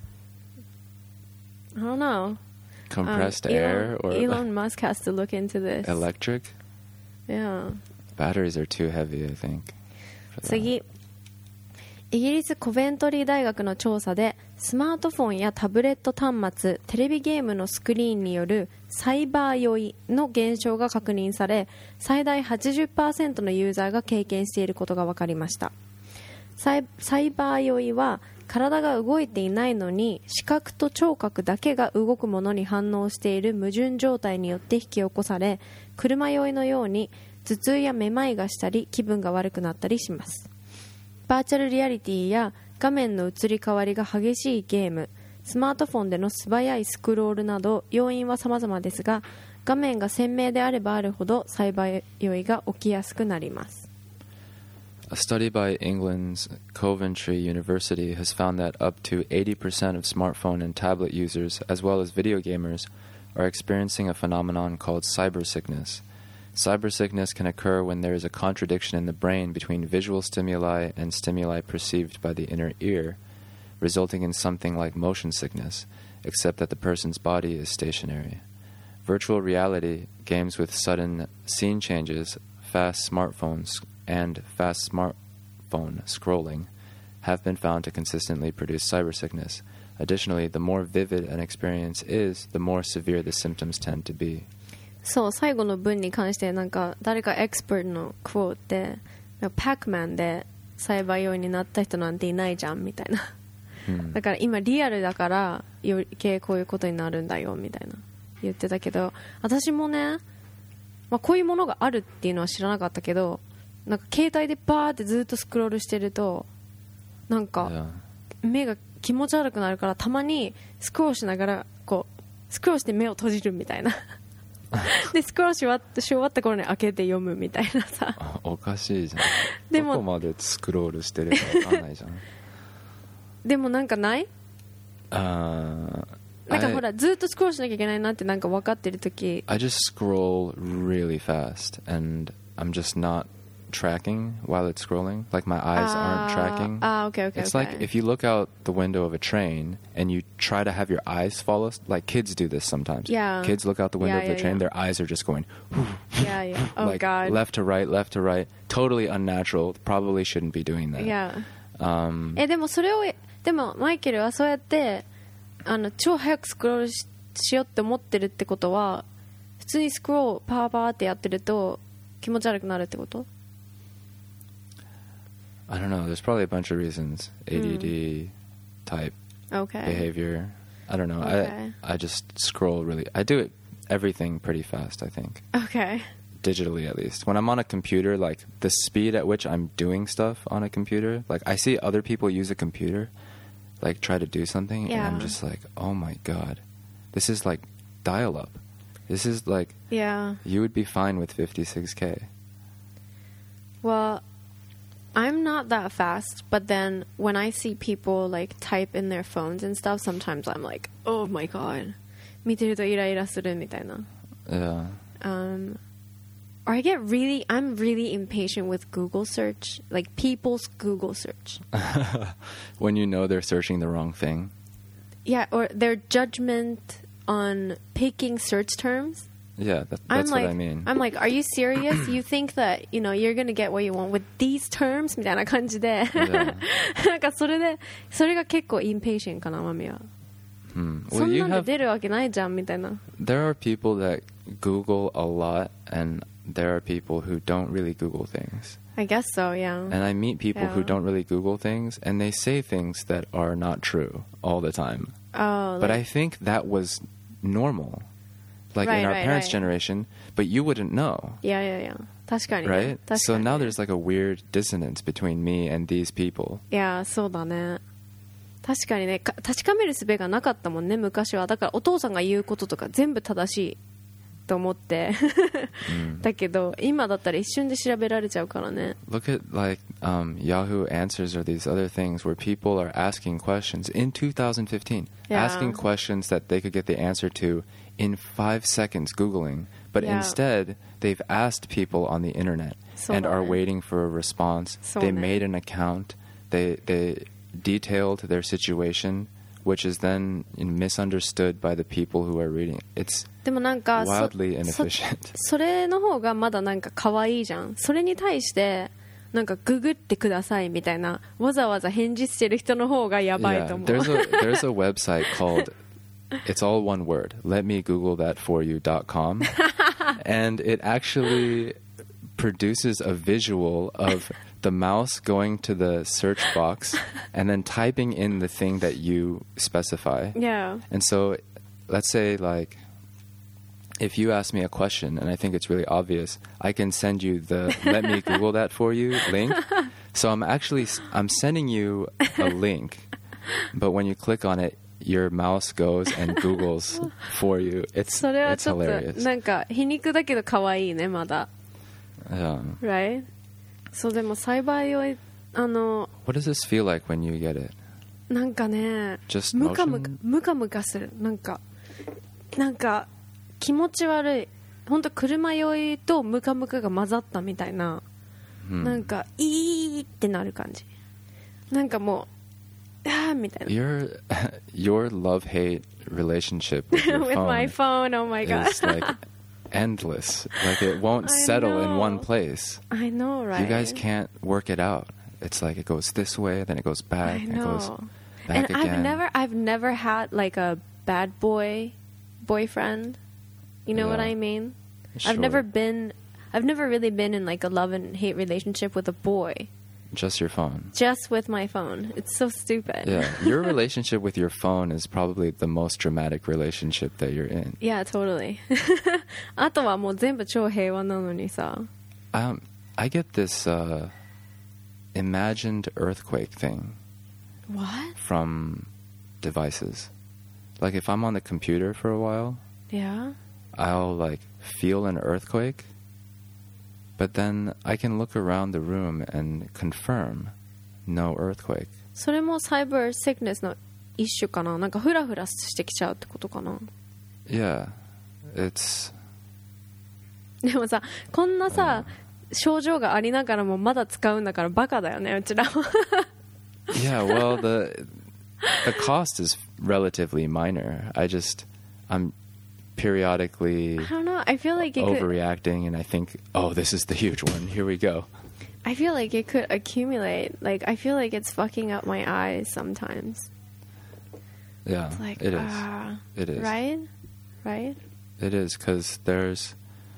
I don't know. Compressed Um, air Elon, or Elon Musk has to look into this. electric? Yeah. Batteries are too heavy, I think. for that. 次、イギリスコベントリー大学の調査でスマートフォンやタブレット端末、テレビゲームのスクリーンによるサイバー酔いの減少が確認され、最大 はちじゅっパーセント のユーザーが経験していることが分かりました。サイ、サイバー酔いは体が動いていないのに視覚と聴覚だけが動くものに反応している矛盾状態によって引き起こされ、車酔いのように頭痛やめまいがしたり気分が悪くなったりします。バーチャルリアリティや画面の移り変わりが激しいゲーム、スマートフォンでの素早いスクロールなど要因は様々ですが、画面が鮮明であればあるほどサイバー酔いが起きやすくなります。 A study by England's Coventry University has found that up to eighty percent of smartphone and tablet users, as well as video gamers, are experiencing a phenomenon called cybersickness. Cybersickness can occur when there is a contradiction in the brain between visual stimuli and stimuli perceived by the inner ear, resulting in something like motion sickness, except that the person's body is stationary. Virtual reality, games with sudden scene changes, fast smartphones, and fast smartphone scrolling have been found to consistently produce cybersickness. Additionally, the more vivid an experience is, the more severe the symptoms tend to be. そう、最後の文に関してなんか誰かエクスパートのクォーでパックマンでサイバー酔いになった人なんていないじゃんみたいな、うん、だから今リアルだから余計こういうことになるんだよみたいな言ってたけど、私もね、まあ、こういうものがあるっていうのは知らなかったけど、なんか携帯でバーってずっとスクロールしてるとなんか目が気持ち悪くなるから、たまにスクロールしながらこうスクロールして目を閉じるみたいなでスクロールし終わってし終わった頃に開けて読むみたいなさ。 おかしいじゃん。 でもどこまでスクロールしてるか分かんないじゃん。 でもなんかない？ あなんかほらずっとスクロールしなきゃいけないなってなんか分かってる時。 I just scroll really fast and I'm just not tracking while it's scrolling. Like my eyes aren't tracking. Ah, okay, okay. It's okay. like if you look out the window of a train and you try to have your eyes follow. Like kids do this sometimes. Yeah. Kids look out the window yeah, of the yeah, train. yeah. Their eyes are just going. Yeah, yeah. Oh like God. Left to right, left to right. Totally unnatural. Probably shouldn't be doing that. Yeah. Um, えでもそれをでもマイケルはそうやってあの超早くスクロール し, しようって思ってるってことは、普通にスクロールパーパーってやってると気持ち悪くなるってこと？ I don't know. There's probably a bunch of reasons. A D D type Okay. behavior. I don't know. Okay. I I just scroll really. I do it everything pretty fast, I think. Okay. Digitally, at least. When I'm on a computer, like the speed at which I'm doing stuff on a computer, like I see other people use a computer, like try to do something, Yeah. and I'm just like, oh my God, this is like dial-up. This is like, Yeah. you would be fine with fifty-six K. Well, I'm not that fast, but then when I see people like type in their phones and stuff, sometimes I'm like, oh my God. 見てるとイライラするみたいな。 Yeah. Um, or I get really, I'm really impatient with Google search, like people's Google search. When you know they're searching the wrong thing. yeah, or their judgment on picking search terms. Yeah, that, I'm that's like, what I mean. I'm like, are you serious? You think that, you know, you're gonna get what you want with these terms? みたいな感じで。 Yeah. なんかそれで、それが結構インペーシェンかな、マミは。 Hmm. そ Well, ん you なんで have 出るわけないじゃん、みたいな。 there are people that Google a lot, and there are people who don't really Google things. I guess so, yeah. And I meet people who Yeah. don't really Google things, and they say things that are not true all the time. Oh, But like- I think that was normal, like Right, in our right, parents' right. generation, but you wouldn't know, yeah, yeah, yeah. 確かにね。 right? 確 So かにね now there's like a weird dissonance between me and these people. いや、そうだね。確かにね、か確かめる術がなかったもんね、昔は。だからお父さんが言うこととか全部正しいと思って。だけど、今だったら一瞬で調べられちゃうからね。 Look at like um, Yahoo Answers or these other things where people are asking questions in two thousand fifteen, Yeah. asking questions that they could get the answer to in five seconds Googling. But Yeah. instead, they've asked people on the internet そう and だ are ね。 waiting for a response. そう They ね。 made an account. They they detailed their situation, which is then misunderstood by the people who are reading. It's でもなんかそ wildly そ inefficient. それの方がまだなんか可愛いじゃん。それに対してなんかググってくださいみたいなわざわざ返事してる人の方がやばい Yeah, と思う。 there's a there's a website called it's all one word. Let me Google that for you dot com, and it actually produces a visual of the mouse going to the search box and then typing in the thing that you specify. Yeah. And so, let's say like if you ask me a question and I think it's really obvious, I can send you the "Let me Google that for you" link. So I'm actually I'm sending you a link, but when you click on it, your mouse goes and Googles for you. It's それは it's ちょっと hilarious. なんか皮肉だけど可愛いねまだ。 Um, Right? そうでも栽培をあの what does this feel like when you get it? なんかね Just ムカムカ motion? ムカムカするなんかなんか気持ち悪い本当車酔いとムカムカが混ざったみたいな、 Hmm. なんかいいってなる感じなんかもうあーみたいな Your your love-hate relationship with your with phone my phone oh my god is like endless. Like it won't I settle in one know. place. I know right You guys can't work it out. It's like it goes this way, then it goes back, I and it goes know back and again. I've never I've never had like a bad boy boyfriend you know what Yeah. I mean Sure. I've never been I've never really been in like a love and hate relationship with a boy Just your phone. just with my phone. It's so stupid. Yeah, your relationship with your phone is probably the most dramatic relationship that you're in. Yeah, totally. あとはもう全部超平和なのにさ。 Um, I get this uh, imagined earthquake thing What? from devices. Like if I'm on the computer for a while, Yeah? I'll like feel an earthquake, but then I can look around the room and confirm no earthquake. それもサイバーシックネスの一種かななんかフラフラしてきちゃうってことかな Yeah, it's でもさ、こんなさ、症状がありながらもまだ使うんだからバカだよね、うちらも。 yeah. Well, the the cost is relatively minor. I just I'm periodically I don't know, I feel like it could, overreacting, and I think, oh, this is the huge one. Here we go. I feel like it could accumulate. Like, I feel like it's fucking up my eyes sometimes. Yeah, It's like, it is. ah, It is. right? Right? It is because there's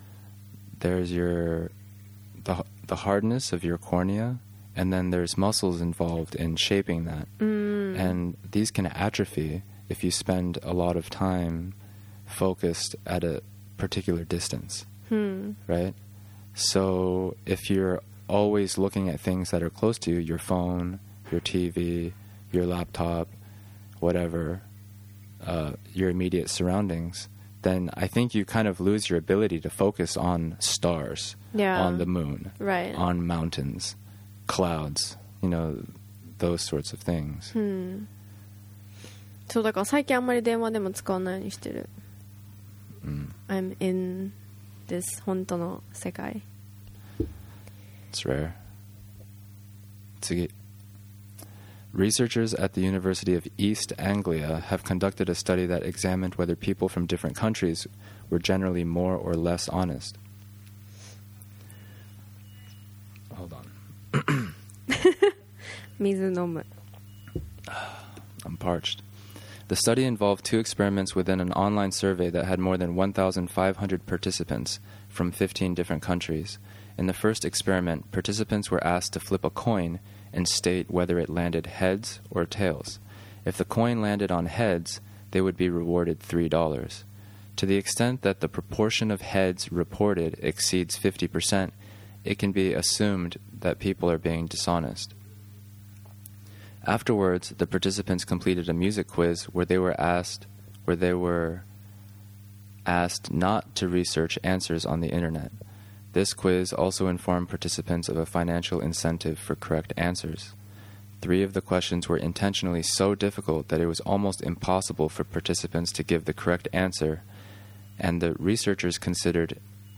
there's your the the hardness of your cornea, and then there's muscles involved in shaping that, Mm. and these can atrophy if you spend a lot of time focused at a particular distance, Hmm. right? So if you're always looking at things that are close to you, your phone, your T V, your laptop, whatever, uh, your immediate surroundings, then I think you kind of lose your ability to focus on stars, Yeah. on the moon, Right. on mountains, clouds, you know, those sorts of things. Hmm. そうだから最近あんまり電話でも使わないようにしてる。 Mm, I'm in this 本当の世界。 it's rare. 次. Researchers at the University of East Anglia have conducted a study that examined whether people from different countries were generally more or less honest. Hold on. 水飲む I'm parched. The study involved two experiments within an online survey that had more than one thousand five hundred participants from fifteen different countries. In the first experiment, participants were asked to flip a coin and state whether it landed heads or tails. If the coin landed on heads, they would be rewarded three dollars. To the extent that the proportion of heads reported exceeds fifty percent, it can be assumed that people are being dishonest. Afterwards, the participants completed a music quiz where they were asked where they were asked not to research answers on the internet. This quiz also informed participants of a financial incentive for correct answers. Three of the questions were intentionally so difficult that it was almost impossible for participants to give the correct answer, and the researchers considered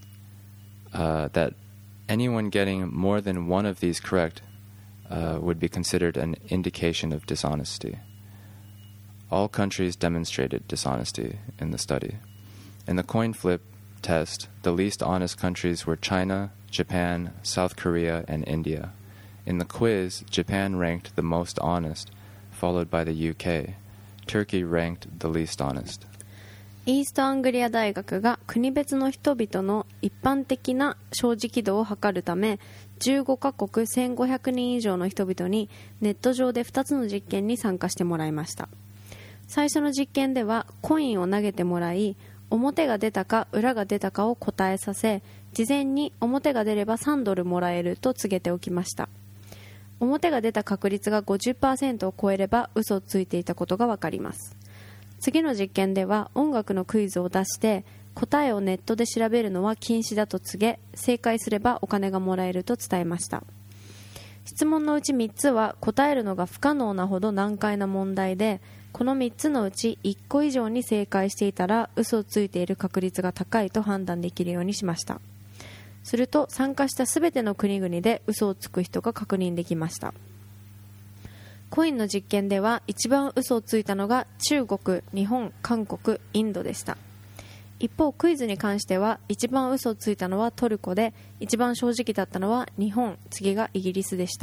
uh, that anyone getting more than one of these correct uh, would be considered an indication of dishonesty. All countries demonstrated dishonesty in the study. In the coin flip test, the least honest countries were China, Japan, South Korea, and India. In the quiz, Japan ranked the most honest, followed by the U K. Turkey ranked the least honest. イーストアングリア大学が国別の人々の一般的な正直度を測るためじゅうごカ国せんごひゃくにん以上の人々にネット上でふたつの実験に参加してもらいました。最初の実験ではコインを投げてもらい、表が出たか裏が出たかを答えさせ、事前に表が出ればさんドルもらえると告げておきました。表が出た確率が ごじゅっパーセント を超えれば嘘をついていたことがわかります。次の実験では音楽のクイズを出して答えをネットで調べるのは禁止だと告げ、正解すればお金がもらえると伝えました。質問のうちみっつは答えるのが不可能なほど難解な問題で、このみっつのうちいっこ以上に正解していたら嘘をついている確率が高いと判断できるようにしました。すると参加したすべての国々で嘘をつく人が確認できました。コインの実験では一番嘘をついたのが中国、日本、韓国、インドでした。一方クイズに関しては一番嘘をついたのはトルコで、一番正直だったのは日本、次がイギリスでした。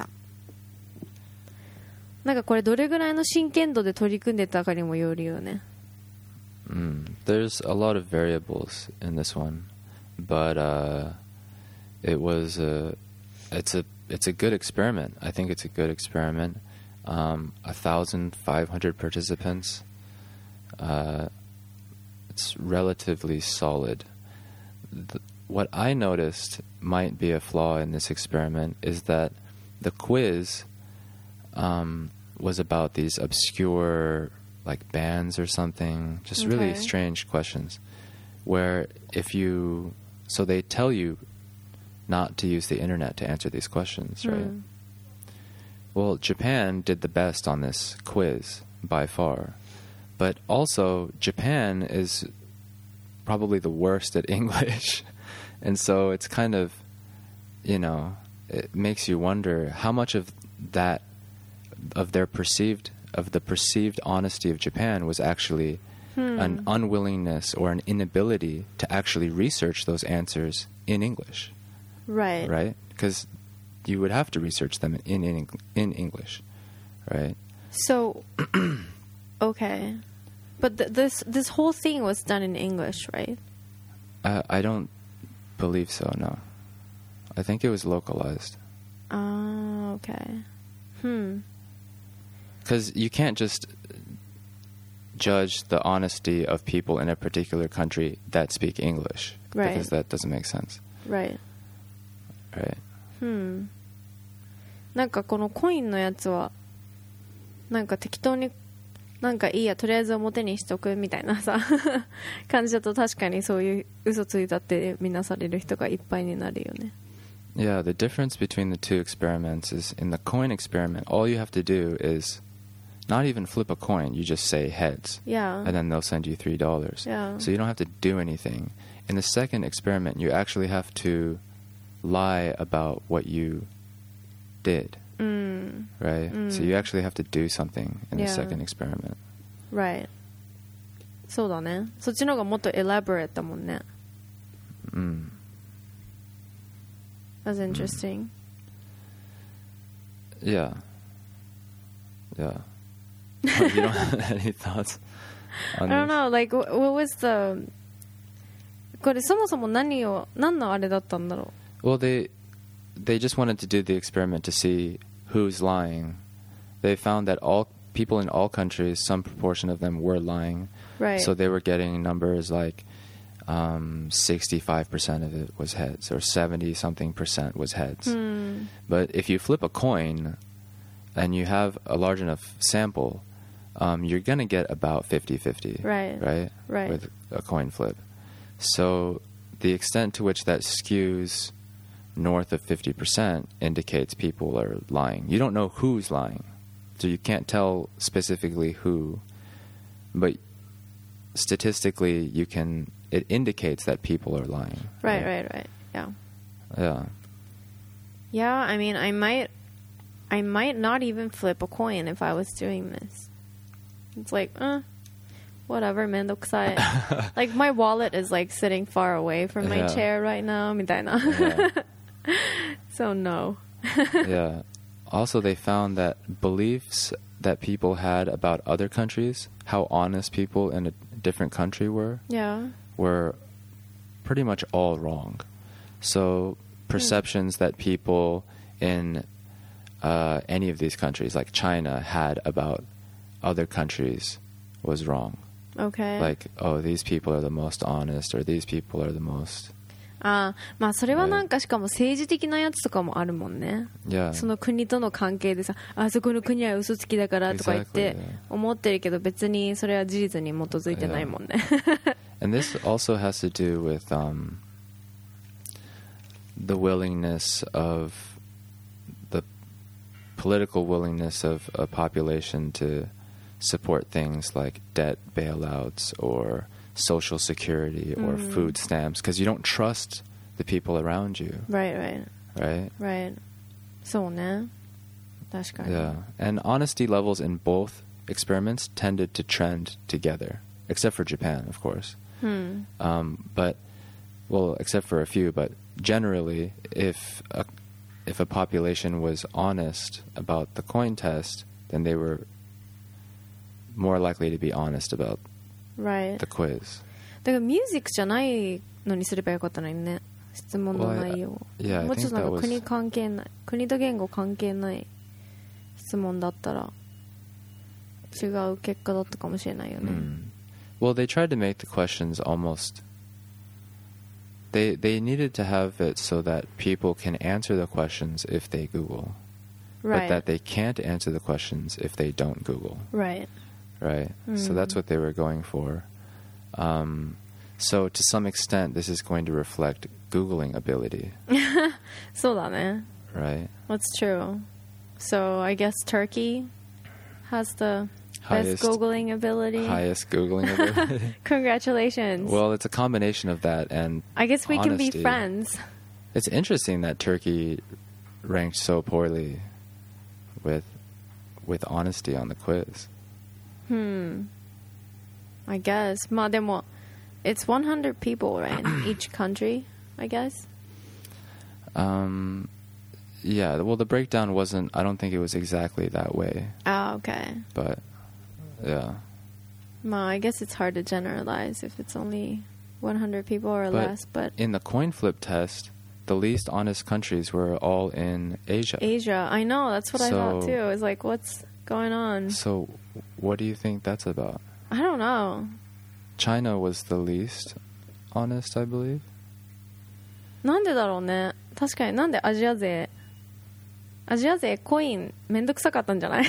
なんかこれどれぐらいの真剣度で取り組んでたかにもよるよね。 Mm, there's a lot of variables in this one, but uh, it was a, it's a, it's a good experiment. I think it's a good experiment. Um, a thousand five hundred participants. Uh, it's relatively solid. The, what I noticed might be a flaw in this experiment is that the quiz um, was about these obscure, like bands or something, just okay. really strange questions. Where if you, so they tell you not to use the internet to answer these questions, right? Mm. Well, Japan did the best on this quiz by far. But also, Japan is probably the worst at English. And so it's kind of, you know, it makes you wonder how much of that, of their perceived, of the perceived honesty of Japan was actually hmm. an unwillingness or an inability to actually research those answers in English. Right. Right? Because you would have to research them in in, in English, right? So, okay. But th- this this whole thing was done in English, right? Uh, I don't believe so, no. I think it was localized. Ah, uh, okay. Hmm. Because you can't just judge the honesty of people in a particular country that speak English. Right. Because that doesn't make sense. Right. Right. Hmm. なんかこのコインのやつはなんか適当になんかいいやとりあえず表にしとくみたいなさ感じだと確かにそういう嘘ついたってみなされる人がいっぱいになるよね。 Yeah, the difference between the two experiments is in the coin experiment, all you have to do is not even flip a coin. You just say heads. Yeah. And then they'll send you three dollars. Yeah. So you don't have to do anything. In the second experiment, you actually have to lie about what you did. Mm. right? Mm. So you actually have to do something in the Yeah. second experiment. Right. そうだね。そっちの方がもっと elaborate だもんね。 Mm. That's interesting. Yeah. Yeah. Oh, you don't have any thoughts on I don't this? know, like, what, what was the... これそもそも何を、何のあれだったんだろ Well, they they just wanted to do the experiment to see who's lying. They found that all people in all countries, some proportion of them were lying. う。Right. So they were getting numbers like um, sixty-five percent of it was heads or seventy something percent was heads. Hmm. But if you flip a coin and you have a large enough sample, um, you're going to get about fifty-fifty. Right. Right? Right. With a coin flip. So the extent to which that skews north of fifty percent indicates people are lying. You don't know who's lying. So you can't tell specifically who. But statistically, you can... It indicates that people are lying. Right, right, right. Yeah. Yeah. Yeah, I mean, I might... I might not even flip a coin if I was doing this. It's like, uh... whatever, めんどくさい. Like, my wallet is, like, sitting far away from my Yeah. chair right now, みたいな. Yeah. So, no. Yeah. Also, they found that beliefs that people had about other countries, how honest people in a different country were, Yeah. were pretty much all wrong. So, perceptions that people in uh, any of these countries, like China, had about other countries was wrong. Okay. Like, oh, these people are the most honest, or these people are the most... ああ、まあそれはなんかしかも政治的なやつとかもあるもんね。 Yeah. その国との関係でさ、あそこの国は嘘つきだからとか言って Exactly, yeah. 思ってるけど、別にそれは事実に基づいてないもんね。 And this also has to do with um, the willingness of the political willingness of a population to support things like debt bailouts or social security or Mm. food stamps, because you don't trust the people around you, Right, right, right? right. そうね。確かに。 Yeah. And honesty levels in both experiments tended to trend together, except for Japan, of course. Hmm. Um, but, well, except for a few, but generally, if a, if a population was honest about the coin test, then they were more likely to be honest about Right. the quiz. だからミュージックじゃないのにすればよかったのにね。質問の内容。 Well, I- yeah, I もうちょっとなん think that か was- 国関係ない、国と言語関係ない質問だったら違う結果だったかもしれないよね。 Mm. Well, they tried to make the questions almost... They, they needed to have it so that people can answer the questions if they Google. Right. But that they can't answer the questions if they don't Google. Right. Right? So Mm. that's what they were going for. Um, so to some extent, this is going to reflect Googling ability, そうだね。 right? That's true. So I guess Turkey has the Highest, best Googling ability. highest Googling ability. Congratulations. Well, it's a combination of that and I guess we can be honesty. friends. It's interesting that Turkey ranked so poorly with with honesty on the quiz. Hmm. I guess. まあでも it's one hundred people, right? In each country, I guess. Um, yeah, well, the breakdown wasn't, I don't think it was exactly that way, Ah, okay. but yeah. まあ I guess it's hard to generalize if it's only one hundred people or But less, but in the coin flip test, the least honest countries were all in Asia. Asia, I know, that's what I thought So- too. It's like, what's going on? So, what do you think that's about? I don't know. China was the least honest, I believe. なんでだろうね。確かになんでアジア勢アジア勢コインめんどくさかったんじゃない？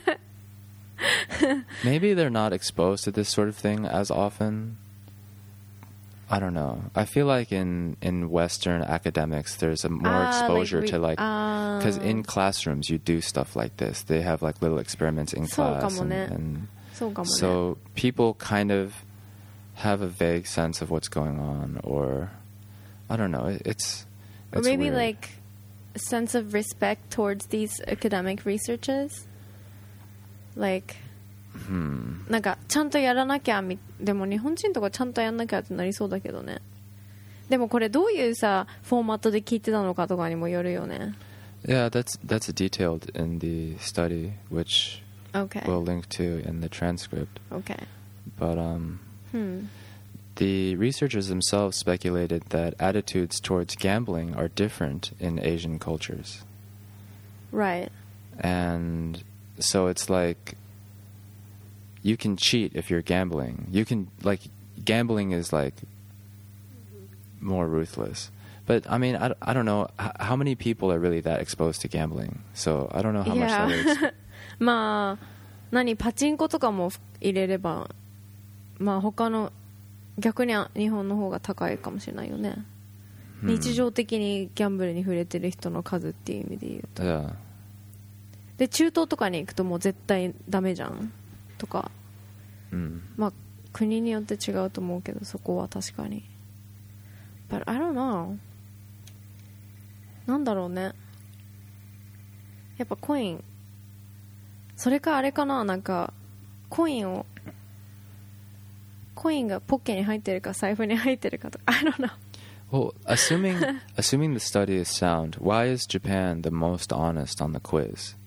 Maybe they're not exposed to this sort of thing as often. I don't know. I feel like in, in Western academics, there's a more Ah, exposure like we- to like, ah. because in classrooms you do stuff like this. They have like little experiments in そうか class, も and, ね。 and そうかもね。 so people kind of have a vague sense of what's going on, or I don't know. It, it's Or it's maybe weird. like sense of respect towards these academic researches? Like, Hmm. なんかちゃんとやらなきゃみ、でも日本人とかちゃんとやらなきゃってなりそうだけどね。でもこれどういうさフォーマットで聞いてたのかとかにもよるよね。 Yeah, that's that's detailed in the study, which Okay. we'll link to in the transcript. Okay. But um, Hmm. the researchers themselves speculated that attitudes towards gambling are different in Asian cultures. Right. And so it's like you can cheat if you're gambling. You can, like, gambling is like more ruthless. But I mean, I, I don't know H- how many people are really that exposed to gambling. So I don't know how much that is. Yeah. まあ何パチンコとかも入れればまあ他の逆に日本の方が高いかもしれないよね。日常的にギャンブルに触れてる人の数っていう意味で言うと。 Yeah. で中東とかに行くともう絶対ダメじゃんとか、 Mm. まあ国によって違うと思うけどそこは確かに。But I don't know。なんだろうね。やっぱコイン。それかあれかな、なんかコインをコインがポッケに入ってるか財布に入ってるかとか。I don't know。 Well, assuming assuming the study is sound, why is Japan the most honest on the quiz?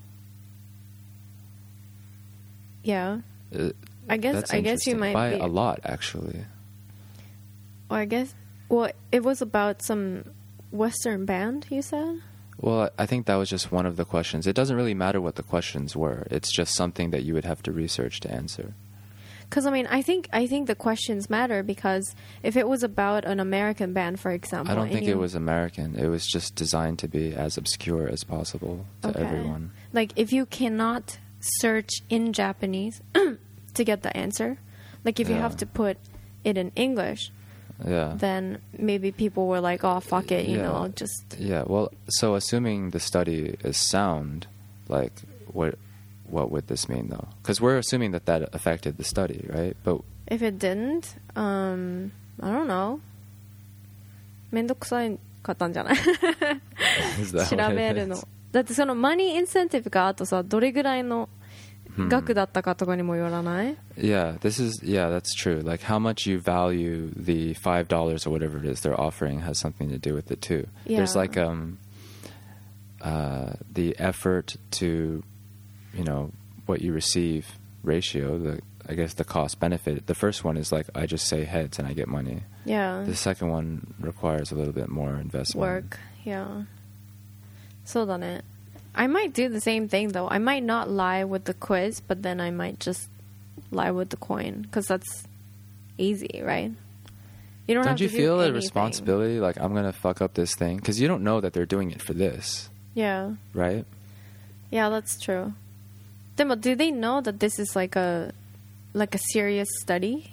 Yeah. Uh, I guess that's I guess you interesting. might by be. a lot, actually. Or I guess well it was about some Western band you said? Well, I think that was just one of the questions. It doesn't really matter what the questions were. It's just something that you would have to research to answer. Because I mean, I think I think the questions matter because if it was about an American band, for example, I don't and think you- it was American. It was just designed to be as obscure as possible to Okay. everyone. Like if you cannot search in Japanese to get the answer, like if you Yeah. have to put it in English, Yeah. then maybe people were like, "Oh, fuck it," you Yeah. know, just Yeah, well, so assuming the study is sound, like, what what would this mean, though? Because we're assuming that that affected the study, right? But if it didn't, um, I don't know. めんどくさいかったんじゃない？ is that 調 what べ it るの is?。 だってそのマニーインセンティブがあとさどれぐらいの額だったかとかにもよらない？ Yeah, this is, yeah, that's true. Like, how much you value the five dollars or whatever it is they're offering has something to do with it, too. Yeah. There's, like, um, uh, the effort to, you know, what you receive ratio, the I guess the cost benefit. The first one is like I just say heads and I get money. Yeah. The second one requires a little bit more investment. Work. Yeah. そうだね。I might do the same thing though. I might not lie with the quiz, but then I might just lie with the coin because that's easy, right? You don't, Don't have you to feel do a anything. responsibility like I'm gonna fuck up this thing because you don't know that they're doing it for this, Yeah. right? Yeah, that's true. でも do they know that this is like a like a serious study?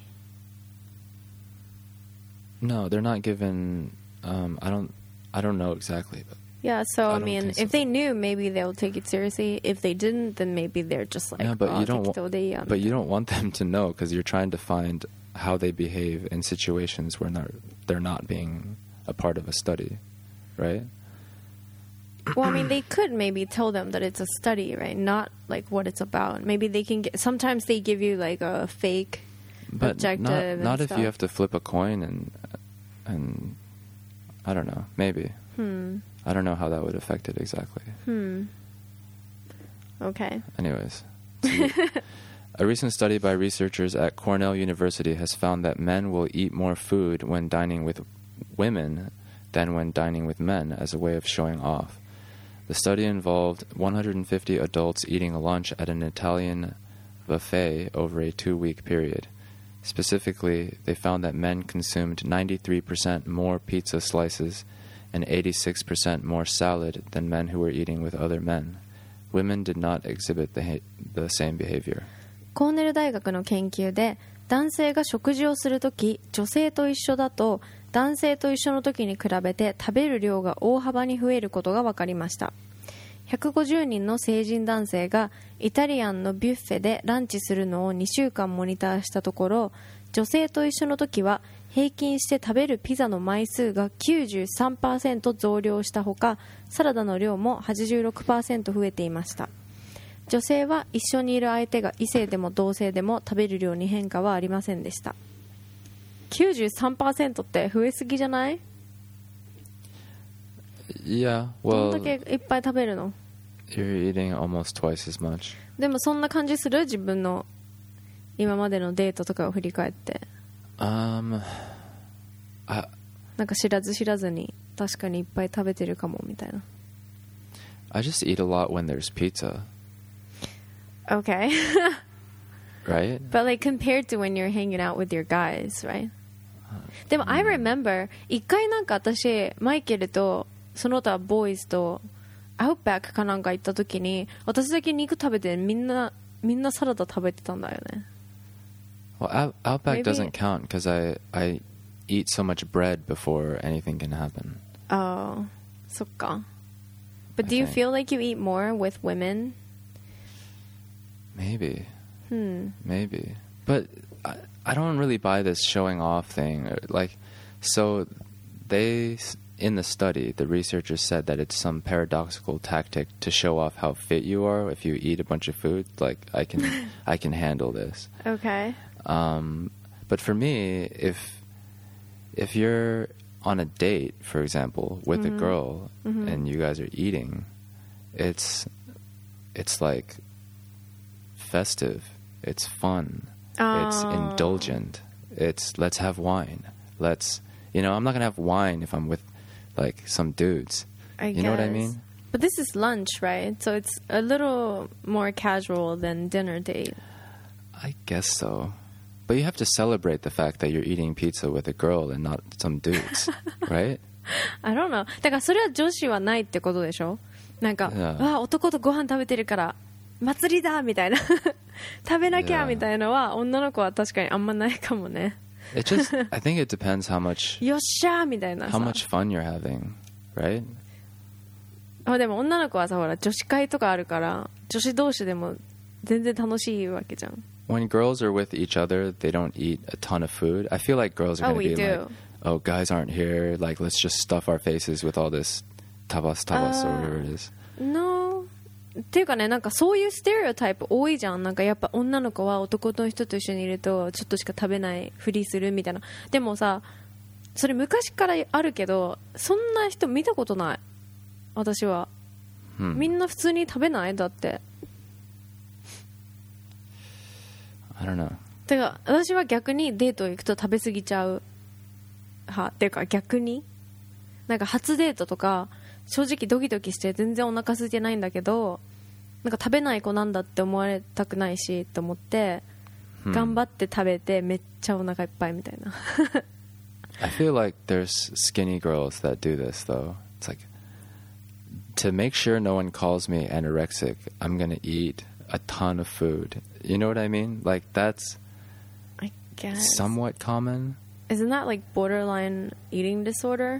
No, they're not given. Um, I don't. I don't know exactly, but Yeah, so I I, don't mean, think if so. they knew, maybe they'll take it seriously. If they didn't, then maybe they're just like, no, but oh, you don't. 適当でいいや Wa- but you don't want them to know because you're trying to find how they behave in situations where not, they're not being a part of a study, right? Well, I mean, they could maybe tell them that it's a study, right? Not like what it's about. Maybe they can get. Sometimes they give you like a fake But objective. not and not if stuff. you have to flip a coin and and I don't know, maybe. Hmm. I don't know how that would affect it exactly. Hmm. Okay. Anyways, a recent study by researchers at Cornell University has found that men will eat more food when dining with women than when dining with men as a way of showing off. The study involved one hundred fifty adults eating lunch at an Italian buffet over a two-week period. Specifically, they found that men consumed ninety-three percent more pizza slices and eighty-six percent more salad than men who were eating with other men. Women did not exhibit the, ha- the same behavior. コーネル大学の研究で男性が食事をするとき女性と一緒だと男性と一緒のときに比べて食べる量が大幅に増えることが分かりました。ひゃくごじゅうにんの成人男性がイタリアンのビュッフェでランチするのをにしゅうかんモニターしたところ女性と一緒のときは平均して食べるピザの枚数が きゅうじゅうさんパーセント 増量したほか、サラダの量も はちじゅうろくパーセント 増えていました。女性は一緒にいる相手が異性でも同性でも食べる量に変化はありませんでした。 きゅうじゅうさんパーセント って増えすぎじゃない？ Yeah, どん well, だけいっぱい食べるの？ you're eating almost twice as much. でもそんな感じする？自分の今までのデートとかを振り返って。 Um, I, なんか知らず知らずに確かにいっぱい食べてるかもみたいな。 I just eat a lot when there's pizza. Okay. Right? But like compared to when you're hanging out with your guys, right? でも I remember 一回なんか私マイケルとその他ボーイズとアウトバックかなんか行った時に私だけ肉食べてみんなみんなサラダ食べてたんだよね。 Well, Out- Outback Maybe- doesn't count because I, I eat so much bread before anything can happen. Oh, そっか。But I do you think. feel like you eat more with women? Maybe. Hmm. Maybe. But I, I don't really buy this showing off thing. Or, Like, so they, in the study, the researchers said that it's some paradoxical tactic to show off how fit you are if you eat a bunch of food. Like, I can, I can handle this. Okay. Um, but for me, if if you're on a date, for example, with Mm-hmm. a girl and you guys are eating, it's it's like festive. It's fun. It's Oh. indulgent. It's let's have wine. Let's you know, I'm not gonna have wine if I'm with like some dudes. I You know what I guess. mean? But this is lunch, right? So it's a little more casual than dinner date. I guess so. But you have to celebrate the fact that you're eating pizza with a girl and not some dudes, right? I don't know. だからそれは女子はないってことでしょ？なんか、 Yeah. わあ男とご飯食べてるから祭りだみたいな食べなきゃ Yeah. みたいなのは女の子は確かにあんまないかもね。 It just I think it depends how much よっしゃーみたいな how さ。 much fun you're having, right? あでも女の子はさほら女子会とかあるから女子同士でも全然楽しいわけじゃん。 When girls are with each other, they don't eat a ton of food. I feel like girls are Oh, going to we be do. like, oh, guys aren't here. Like, let's just stuff our faces with all this tabas tabas or Uh, whatever it is. No. っていうかねなんかそういうステレオタイプ多いじゃん。なんかやっぱ女の子は男の人と一緒にいるとちょっとしか食べないふりするみたいな。でもさそれ昔からあるけどそんな人見たことない私は。 Hmm. みんな普通に食べないだって。 I don't know. てか私は逆にデート行くと食べ過ぎちゃう派っていうか逆になんか初デートとか正直ドキドキして全然お腹空いてないんだけどなんか食べない子なんだって思われたくないしと思って、 Hmm. 頑張って食べてめっちゃお腹いっぱいみたいな。 I feel like there's skinny girls that do this, though. It's like, to make sure no one calls me anorexic, I'm going to eat a ton of food. You know what I mean? Like, that's I guess. somewhat common. Isn't that like borderline eating disorder?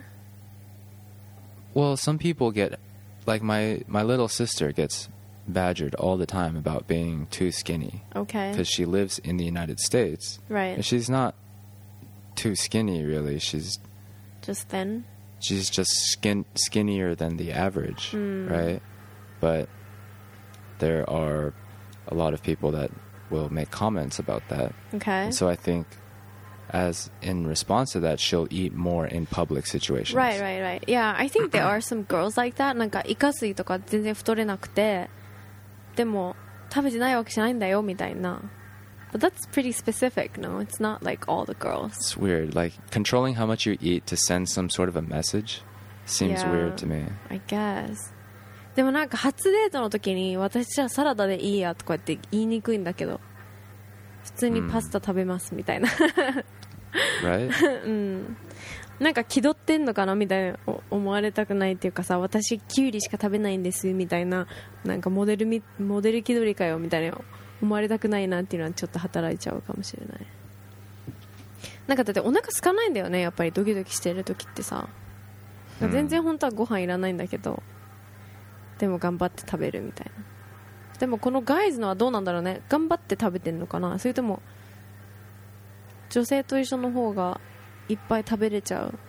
Well, some people get, like my, my little sister gets badgered all the time about being too skinny Okay. because she lives in the United States. Right. And she's not too skinny, really. She's Just thin. she's just skin skinnier than the average, Hmm. right? But there are a lot of people that will make comments about that. Okay. And so I think as in response to that, she'll eat more in public situations. Right, right, right. Yeah, I think there are some girls like that. なんかイカ水とか全然太れなくて、でも食べてないわけじゃないんだよみたいな。But that's pretty specific, no? It's not like all the girls. It's weird. Like controlling how much you eat to send some sort of a message seems Yeah. weird to me. I guess. でもなんか初デートの時に私じゃあサラダでいいやとかって言いにくいんだけど、普通にパスタ食べますみたいな。 Right? うん。なんか気取ってんのかなみたいなお思われたくないっていうかさ、私キュウリしか食べないんですみたいな、なんかモデルみモデル気取りかよみたいな思われたくないなっていうのはちょっと働いちゃうかもしれない。なんかだってお腹空かないんだよね、やっぱりドキドキしてる時ってさ。 うん全然本当はご飯いらないんだけど、でも頑張って食べるみたいな。でもこのガイズのはどうなんだろうね。頑張って食べてんのかな、それとも女性と一緒の方がいっぱい食べれちゃう。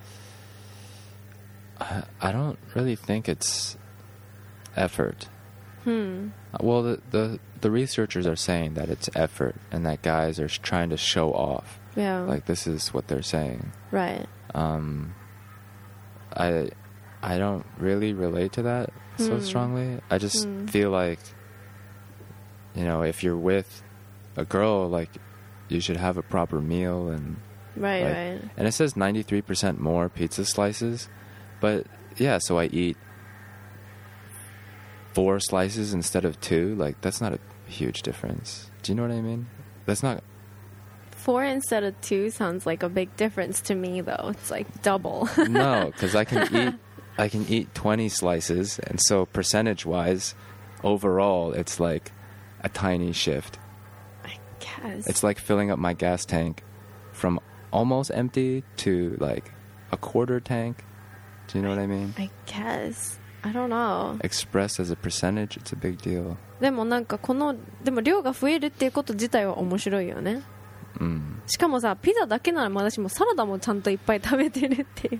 I, I don't really think it's effort. Hmm. Well, the, the the researchers are saying that it's effort and that guys are trying to show off. Yeah. Like this is what they're saying. Right. Um, I I don't really relate to that so Hmm. strongly. I just Hmm. feel like, you know, if you're with a girl, like you should have a proper meal and Right, like, right. and it says ninety-three percent more pizza slices, but yeah, so I eat four slices instead of two. Like that's not a huge difference. Do you know what I mean? That's not. Four instead of two sounds like a big difference to me, though. It's like double. No, because I can eat, I can eat twenty slices, and so percentage-wise, overall, it's like a tiny shift. I guess. It's like filling up my gas tank from almost empty to like a quarter tank. Do you know what I mean? I guess. I don't know. Expressed as a percentage, it's a big deal. でもなんかこの、でも量が増えるっていうこと自体は面白いよね。 Mm. しかもさ、ピザだけならまだしもサラダもちゃんといっぱい食べてるっていう。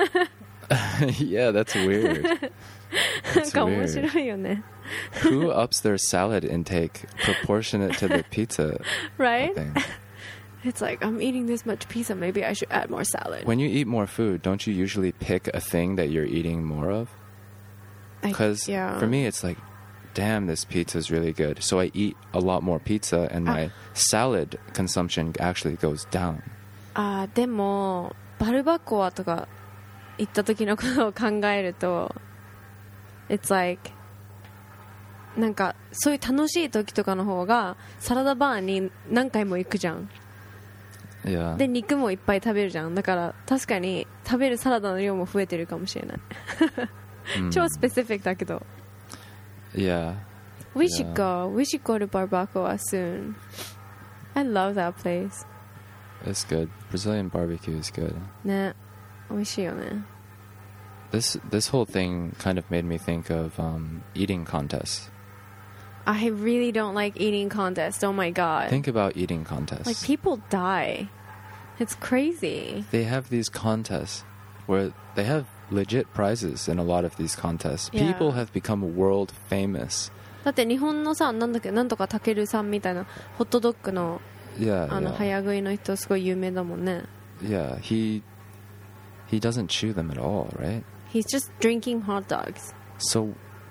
Yeah, that's weird. なん That's か面 weird. 白いよね。 Who ups their salad intake proportionate to the pizza Right? thing? It's like, I'm eating this much pizza, maybe I should add more salad. When you eat more food, don't you usually pick a thing that you're eating more of? I- Because yeah. for me, it's like, damn, this pizza is really good. So I eat a lot more pizza, and my salad consumption actually goes down. あーでもバルバコアとか行った時のことを考えると It's like なんかそういう楽しい時とかの方がサラダバーに何回も行くじゃん Yeah. で肉もいっぱい食べるじゃんだから確かに食べるサラダの量も増えてるかもしれない Mm. 超スペシフィックだけど Yeah. We Yeah. should go We should go to Barbacoa soon I love that place It's good. Brazilian barbecue is good. ね美味しいよね This this whole thing kind of made me think of um, eating contests. I really don't like eating contests. Oh my god. Think about eating contests. Like people die. It's crazy. They have these contests where they have legit prizes in a lot of these contests. Yeah. People have become world famous. だって日本のさ、なんだっけ、なんとかたけるさんみたいなホットドッグの Yeah, あの yeah. 早食いの人すごい有名だもんね。 Yeah, he he doesn't chew them at all, right? He's just drinking hot dogs. So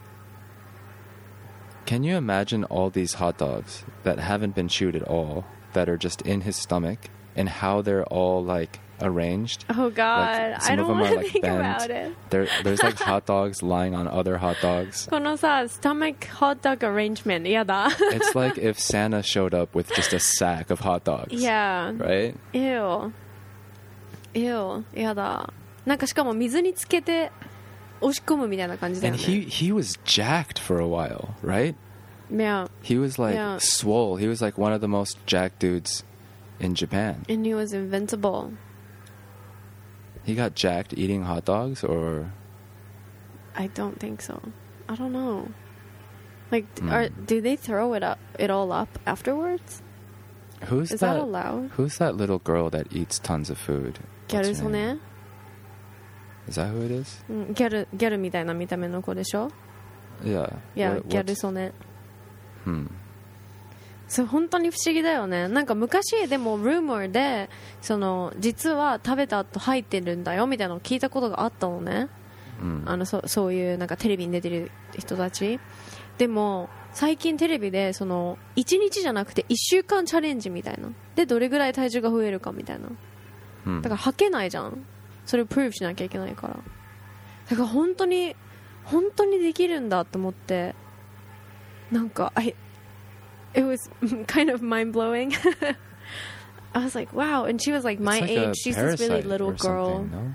can you imagine all these hot dogs that haven't been chewed at all, that are just in his stomach, and how they're all like arranged? Oh god, Like, I some of don't them want are to like think bent. about it. There, there's like hot dogs lying on other hot dogs. このさ、stomach hot dog arrangement やだ。 It's like if Santa showed up with just a sack of hot dogs. Yeah. Right? Ew. Ew. やだ。なんかしかも水につけて押し込むみたいな感じだよ And ね。 he, he was jacked for a while, right? Yeah. He was like Yeah. swole. He was like one of the most jacked dudes in Japan. And he was invincible. He got jacked eating hot dogs, or I don't think so. I don't know. Like, Mm. are, do they throw it up, it all up afterwards? who's Is that? that allowed? Who's that little girl that eats tons of food? ギャ What's ル her ソ name? ネ Is that who it is? うんギャル、ギャルみたいな見た目の子でしょ Yeah. いや、 What- ギャル what's- ソネ Hmm. それ本当に不思議だよね。なんか昔でもルーモーでその実は食べた後入ってるんだよみたいなのを聞いたことがあったのね。 Mm. あのそそういうなんかテレビに出てる人たちでも最近テレビでそのいちにちじゃなくていっしゅうかんチャレンジみたいなでどれぐらい体重が増えるかみたいな Hmm. だから吐けないじゃんそれをプルーフしなきゃいけないからだから本当に本当にできるんだと思ってなんか I it was kind of mind-blowing I was like wow and she was like my It's like a age she's this really parasite little or girl something, no?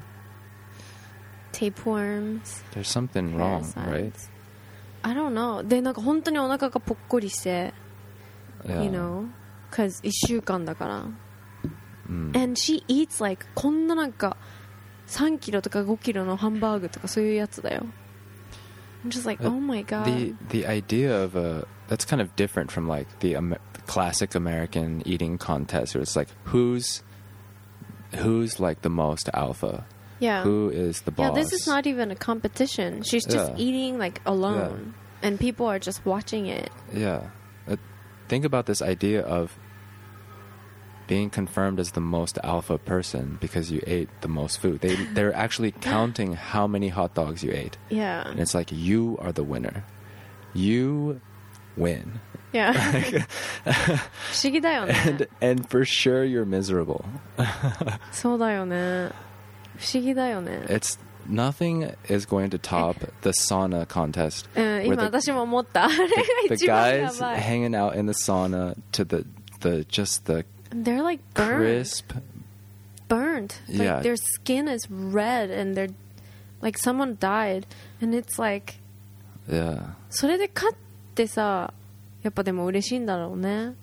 tapeworms There's something wrong, right? parasites I don't know でなんか本当にお腹がぽっこりして Yeah. you know because いっしゅうかんだから Mm. and she eats like こんななんかさんキロとかごキロのハンバーグとかそういうやつだよ I'm just like Uh, oh my god The the idea of a that's kind of different from like the, Amer- the classic American eating contest, where it's like who's who's like the most alpha? Yeah. Who is the boss? Yeah, this is not even a competition. She's just Yeah. eating like alone, and people are just watching it. Yeah. Uh, think about this idea of being confirmed as the most alpha person because you ate the most food. They they're actually counting how many hot dogs you ate. Yeah. And it's like you are the winner. You win. Yeah. 不思議だよね。 And and for sure you're miserable. そうだよね。不思議だよね。 It's nothing is going to top the sauna contest. うん、今 where the, 私も思った。あれが the 一番や guys ばい。 hanging out in the sauna to the the just the They're like burned. crisp. Burnt. Like Yeah. their skin is red and they're like someone died and it's like Yeah. それで勝ってさ、やっぱでも嬉しいんだろうね。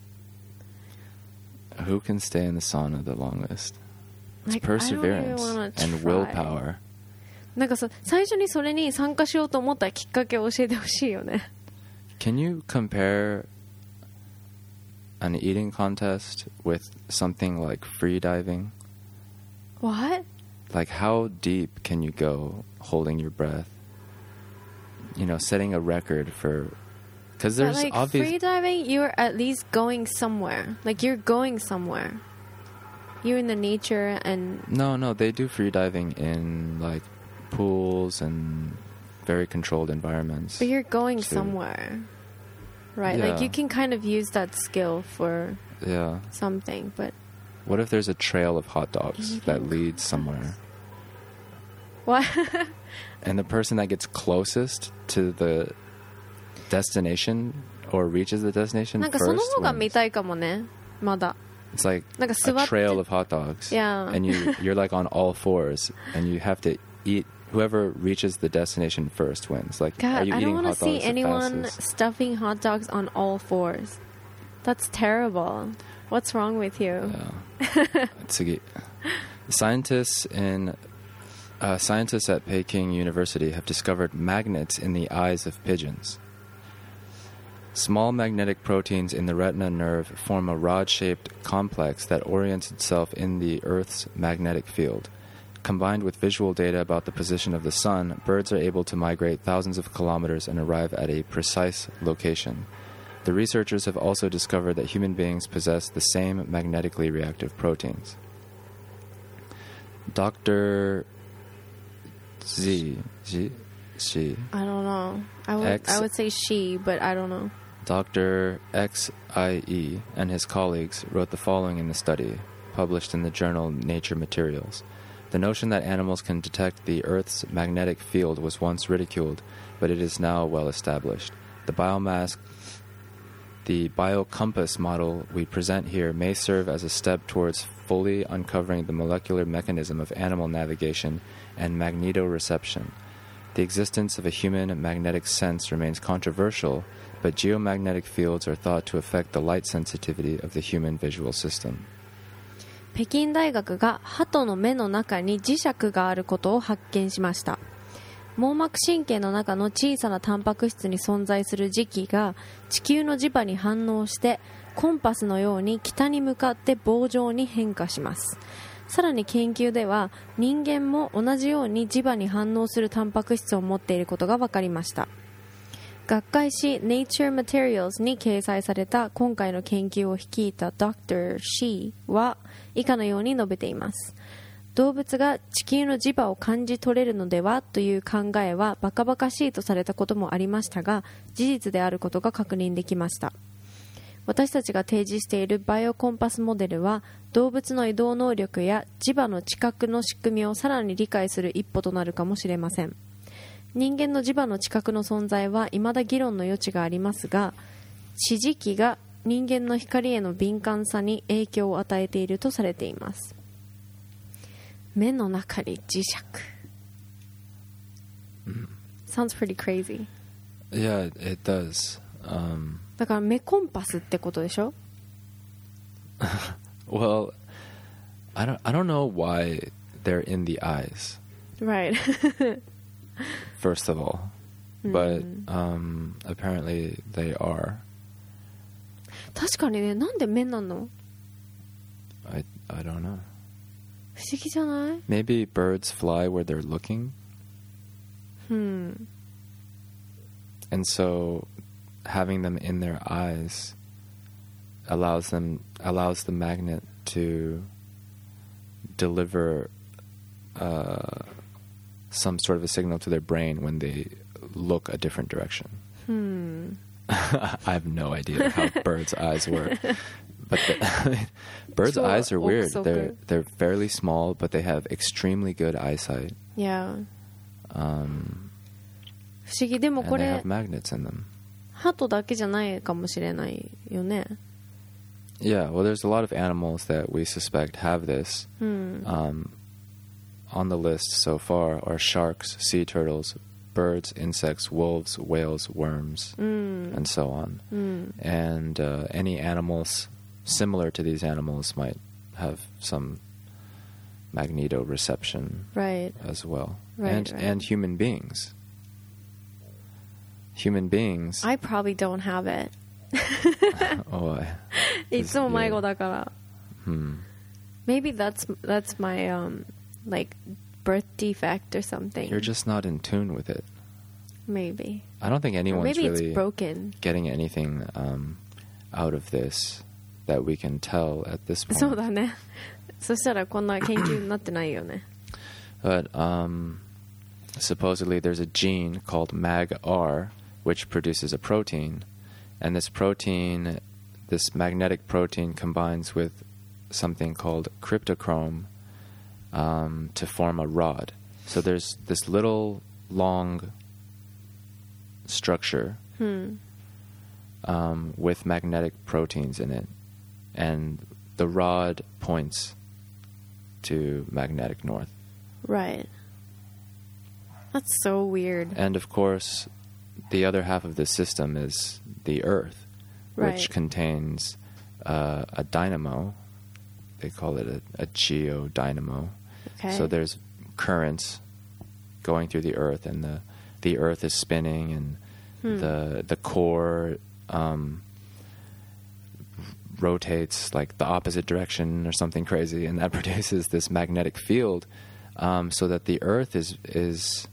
Who can stay in the sauna the longest? It's Like, I don't even perseverance wanna and try. willpower. なんかさ、最初にそれに参加しようと思ったきっかけを教えてほしいよね。 Can you compare an eating contest with something like free diving? What? Like how deep can you go holding your breath? You know, setting a record for because But there's like obvious free diving, you're at least going somewhere. Like you're going somewhere. You're in the nature and No, no, they do free diving in like pools and very controlled environments. but you're going too. somewhere. Right? Like Yeah. you can kind of use that skill for Yeah. something, but What if there's a trail of hot dogs Eating that leads somewhere? what? And the person that gets closest to the destination or reaches the destination なんかその first 方が wins. 見たいかもね。まだ。 It's like なんか a 座って trail of hot dogs. Yeah. And you, you're like on all fours and you have to eat. Whoever reaches the destination first wins. Like, are God, you I eating don't want hot to see dogs the anyone fastest? stuffing hot dogs on all fours. That's terrible. What's wrong with you? Yeah. Tsugi. Scientists in uh, scientists at Peking University have discovered magnets in the eyes of pigeons. Small magnetic proteins in the retina nerve form a rod-shaped complex that orients itself in the Earth's magnetic field. Combined with visual data about the position of the sun, birds are able to migrate thousands of kilometers and arrive at a precise location. The researchers have also discovered that human beings possess the same magnetically reactive proteins. Doctor Z, Z, she, I don't know. I would X- I would say she, but I don't know. Doctor X I E and his colleagues wrote the following in the study, published in the journal Nature Materials. The notion that animals can detect the Earth's magnetic field was once ridiculed, but it is now well established. The biomass, the biocompass model we present here may serve as a step towards fully uncovering the molecular mechanism of animal navigation and magnetoreception. The existence of a human magnetic sense remains controversial, but geomagnetic fields are thought to affect the light sensitivity of the human visual system. 北京大学が鳩の目の中に磁石があることを発見しました。網膜神経の中の小さなタンパク質に存在する磁気が地球の磁場に反応してコンパスのように北に向かって棒状に変化します。さらに研究では人間も同じように磁場に反応するタンパク質を持っていることが分かりました。学会誌 Nature Materials に掲載された今回の研究を率いた ドクター She は以下のように述べています。動物が地球の磁場を感じ取れるのではという考えはバカバカしいとされたこともありましたが、事実であることが確認できました。私たちが提示しているバイオコンパスモデルは動物の移動能力や磁場の知覚の仕組みをさらに理解する一歩となるかもしれません。人間の磁場の知覚の存在は未だ議論の余地がありますが、視磁気が人間の光への敏感さに影響を与えているとされています。目の中に磁石。Sounds pretty crazy. Yeah, it does. Um, だから目コンパスってことでしょ? well, I don't, I don't know why they're in the eyes. Right. First of all, but um, apparently they are. 確かにね、なんで目なの? I I don't know. 不思議じゃない？ Maybe birds fly where they're looking. Hmm. And so having them in their eyes allows them allows the magnet to deliver uh, some sort of a signal to their brain when they look a different direction. Hmm. I have no idea how birds' eyes work. But the, birds' So eyes are weird. also They're good. they're fairly small, but they have extremely good eyesight. Yeah. Um, 不思議。でも and こ they れ have magnets in them. 鳩だけじゃないかもしれないよね。 Yeah, well, there's a lot of animals that we suspect have this. Hmm. Um, on the list so far are sharks, sea turtles, birds, insects, wolves, whales, worms, Mm. and so on. Mm. And uh, any animals similar to these animals might have some magnetoreception Right. as well. Right, and right. and human beings. Human beings. I probably don't have it. oh, I, いつも迷子だから。 hmm. Maybe that's that's my um like birth defect or something. You're just not in tune with it. Maybe. I don't think Or anyone's maybe really it's broken. getting anything um, out of this that we can tell at this point. そうだね。そしたらこんな研究になってないよね。 But um, supposedly there's a gene called M A G R which produces a protein, and this protein, this magnetic protein, combines with something called cryptochrome um, to form a rod. So there's this little long structure Hmm. um, with magnetic proteins in it, and the rod points to magnetic north. Right. That's so weird. And of course, the other half of the system is the Earth, Right. which contains uh, a dynamo. They call it a, a geodynamo. Okay. So there's currents going through the Earth, and the the Earth is spinning, and Hmm. the the core um, rotates like the opposite direction or something crazy, and that produces this magnetic field, um, so that the Earth is is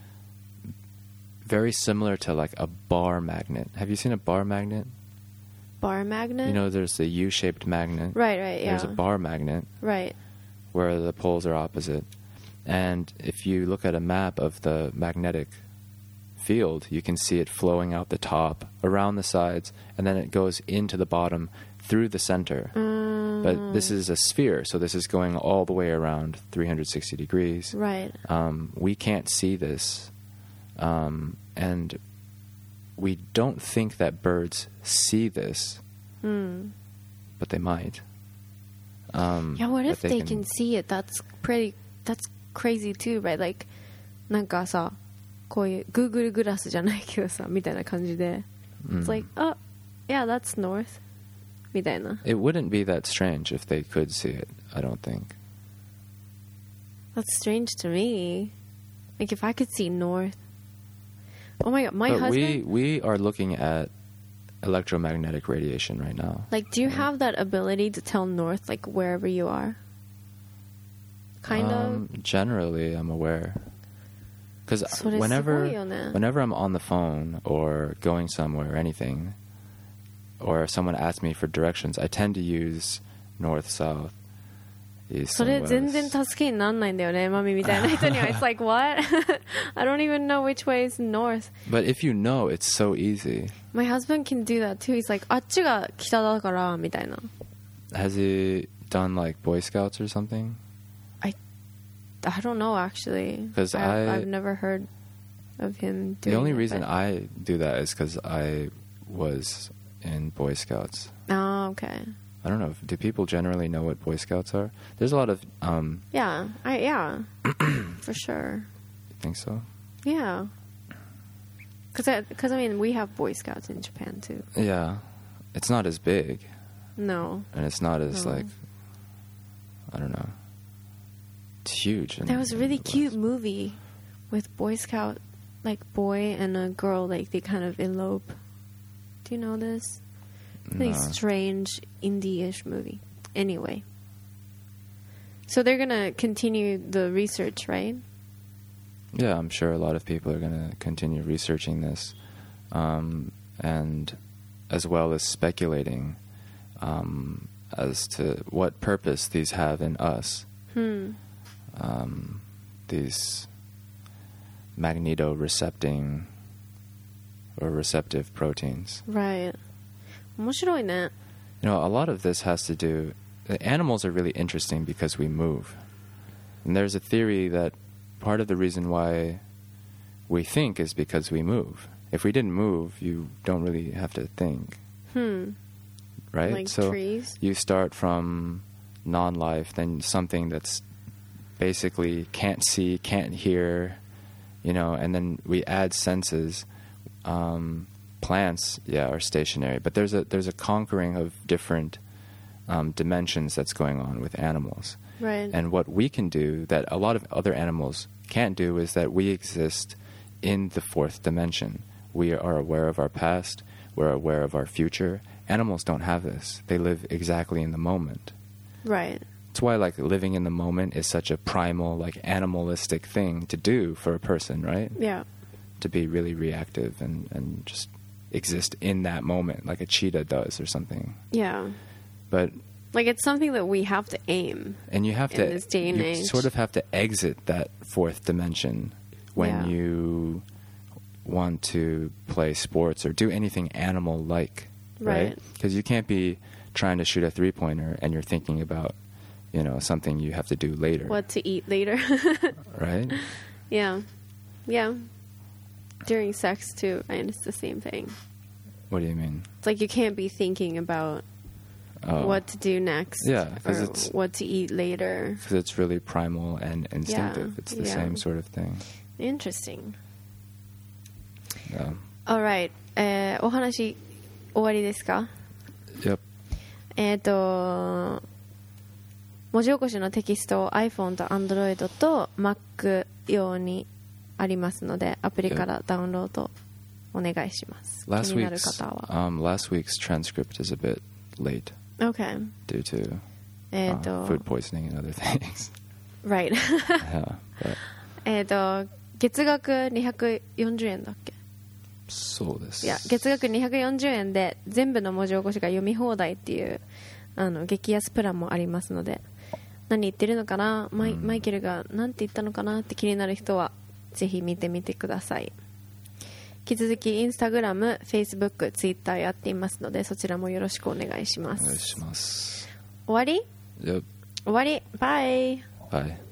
very similar to like a bar magnet. Have you seen a bar magnet? Bar magnet? You know, there's the U-shaped magnet. Right, right, yeah. There's a bar magnet Right. where the poles are opposite. And if you look at a map of the magnetic field, you can see it flowing out the top, around the sides, and then it goes into the bottom through the center. Mm. But this is a sphere, so this is going all the way around three hundred sixty degrees. Right. Um, we can't see this. Um, and we don't think that birds see this, Hmm. but they might. Um, Yeah, what but if they, can, see it? That's pretty, that's crazy too, right? Like, なんかさ、こういう Google グラスじゃないけどさ、みたいな感じで。 Mm. It's like, oh, yeah, that's north. みたいな。 It wouldn't be that strange if they could see it, I don't think. That's strange to me. Like, if I could see north. Oh my god, my but husband... we, we are looking at electromagnetic radiation right now. Like, do you Yeah. have that ability to tell north, like, wherever you are? Kind um, Generally, I'm aware. Because それすごい whenever, よね。 whenever I'm on the phone or going somewhere or anything, or someone asks me for directions, I tend to use north, south, east, それ and 全然 west. 助けになんないんだよね、マミみたいな人には。It's like, what? I don't even know which way is north. But if you know, it's so easy. My husband can do that too. He's like, あっちが北だから、みたいな。 Has he done like Boy Scouts or something? I don't know, actually. 'Cause I've, I- I've never heard of him doing The only it, reason but- I do that is because I was in Boy Scouts. Oh, okay. I don't know. If, do people generally know what Boy Scouts are? There's a lot of. Um, Yeah, I, yeah, for sure. think so. Yeah. Because, I, cause, I mean, we have Boy Scouts in Japan, too. Yeah, it's not as big, No. and it's not as No. like. I don't know. It's huge. in- There was a in really the cute West. movie with Boy Scout, like, boy and a girl, like, they kind of elope. Do you know this? Really No. strange indie-ish movie. Anyway. So they're gonna continue the research, right? Yeah, I'm sure a lot of people are going to continue researching this, um, and as well as speculating um, as to what purpose these have in us. Hmm. Um, these magnetorecepting or receptive proteins. Right. 面白いね。 You know, a lot of this has to do... The animals are really interesting because we move. And there's a theory that part of the reason why we think is because we move. If we didn't move, you don't really have to think. Hmm. Right? Like so trees? You start from non-life, then something that's basically can't see, can't hear, you know, and then we add senses. Um, plants, yeah, are stationary, but there's a there's a conquering of different um, dimensions that's going on with animals. Right. And what we can do that a lot of other animals can't do is that we exist in the fourth dimension. We are aware of our past. We're aware of our future. Animals don't have this. They live exactly in the moment. Right. That's why, like, living in the moment is such a primal, like, animalistic thing to do for a person, right? Yeah. To be really reactive and, and just exist in that moment, like a cheetah does or something. Yeah. But like it's something that we have to aim. And you have in to this day and you age. sort of have to exit that fourth dimension when Yeah. you want to play sports or do anything animal-like, right? Right. Because you can't be trying to shoot a three-pointer and you're thinking about, you know, something you have to do later. What to eat later. Right? Yeah. Yeah. During sex too, and it's the same thing. What do you mean? It's like you can't be thinking about Oh. what to do next. Yeah, 'cause or it's- what to eat later. Because it's really primal and instinctive. Yeah, It's the yeah. same sort of thing. Interesting. Yeah. Alright. えー、お話終わりですか？ Yep. えっ、と文字起こしのテキストを iPhone と Android と Mac 用にありますのでアプリからダウンロードお願いします。 Last 気になる week's 方は。 um, last week's transcript is a bit late Okay. due to えっ、 uh, と food poisoning and other things. Right. Yeah, but えっと月額にひゃくよんじゅうえんだっけ？ そうです。 いや月額にひゃくよんじゅうえんで全部の文字起こしが読み放題っていうあの激安プランもありますので、何言ってるのかな、マイ、マイケルが何て言ったのかなって気になる人はぜひ見てみてください。引き続きインスタグラム、フェイスブック、ツイッターやっていますのでそちらもよろしくお願いします。 お願いします。 終わり？ Yep. 終わり。バイ。 Bye.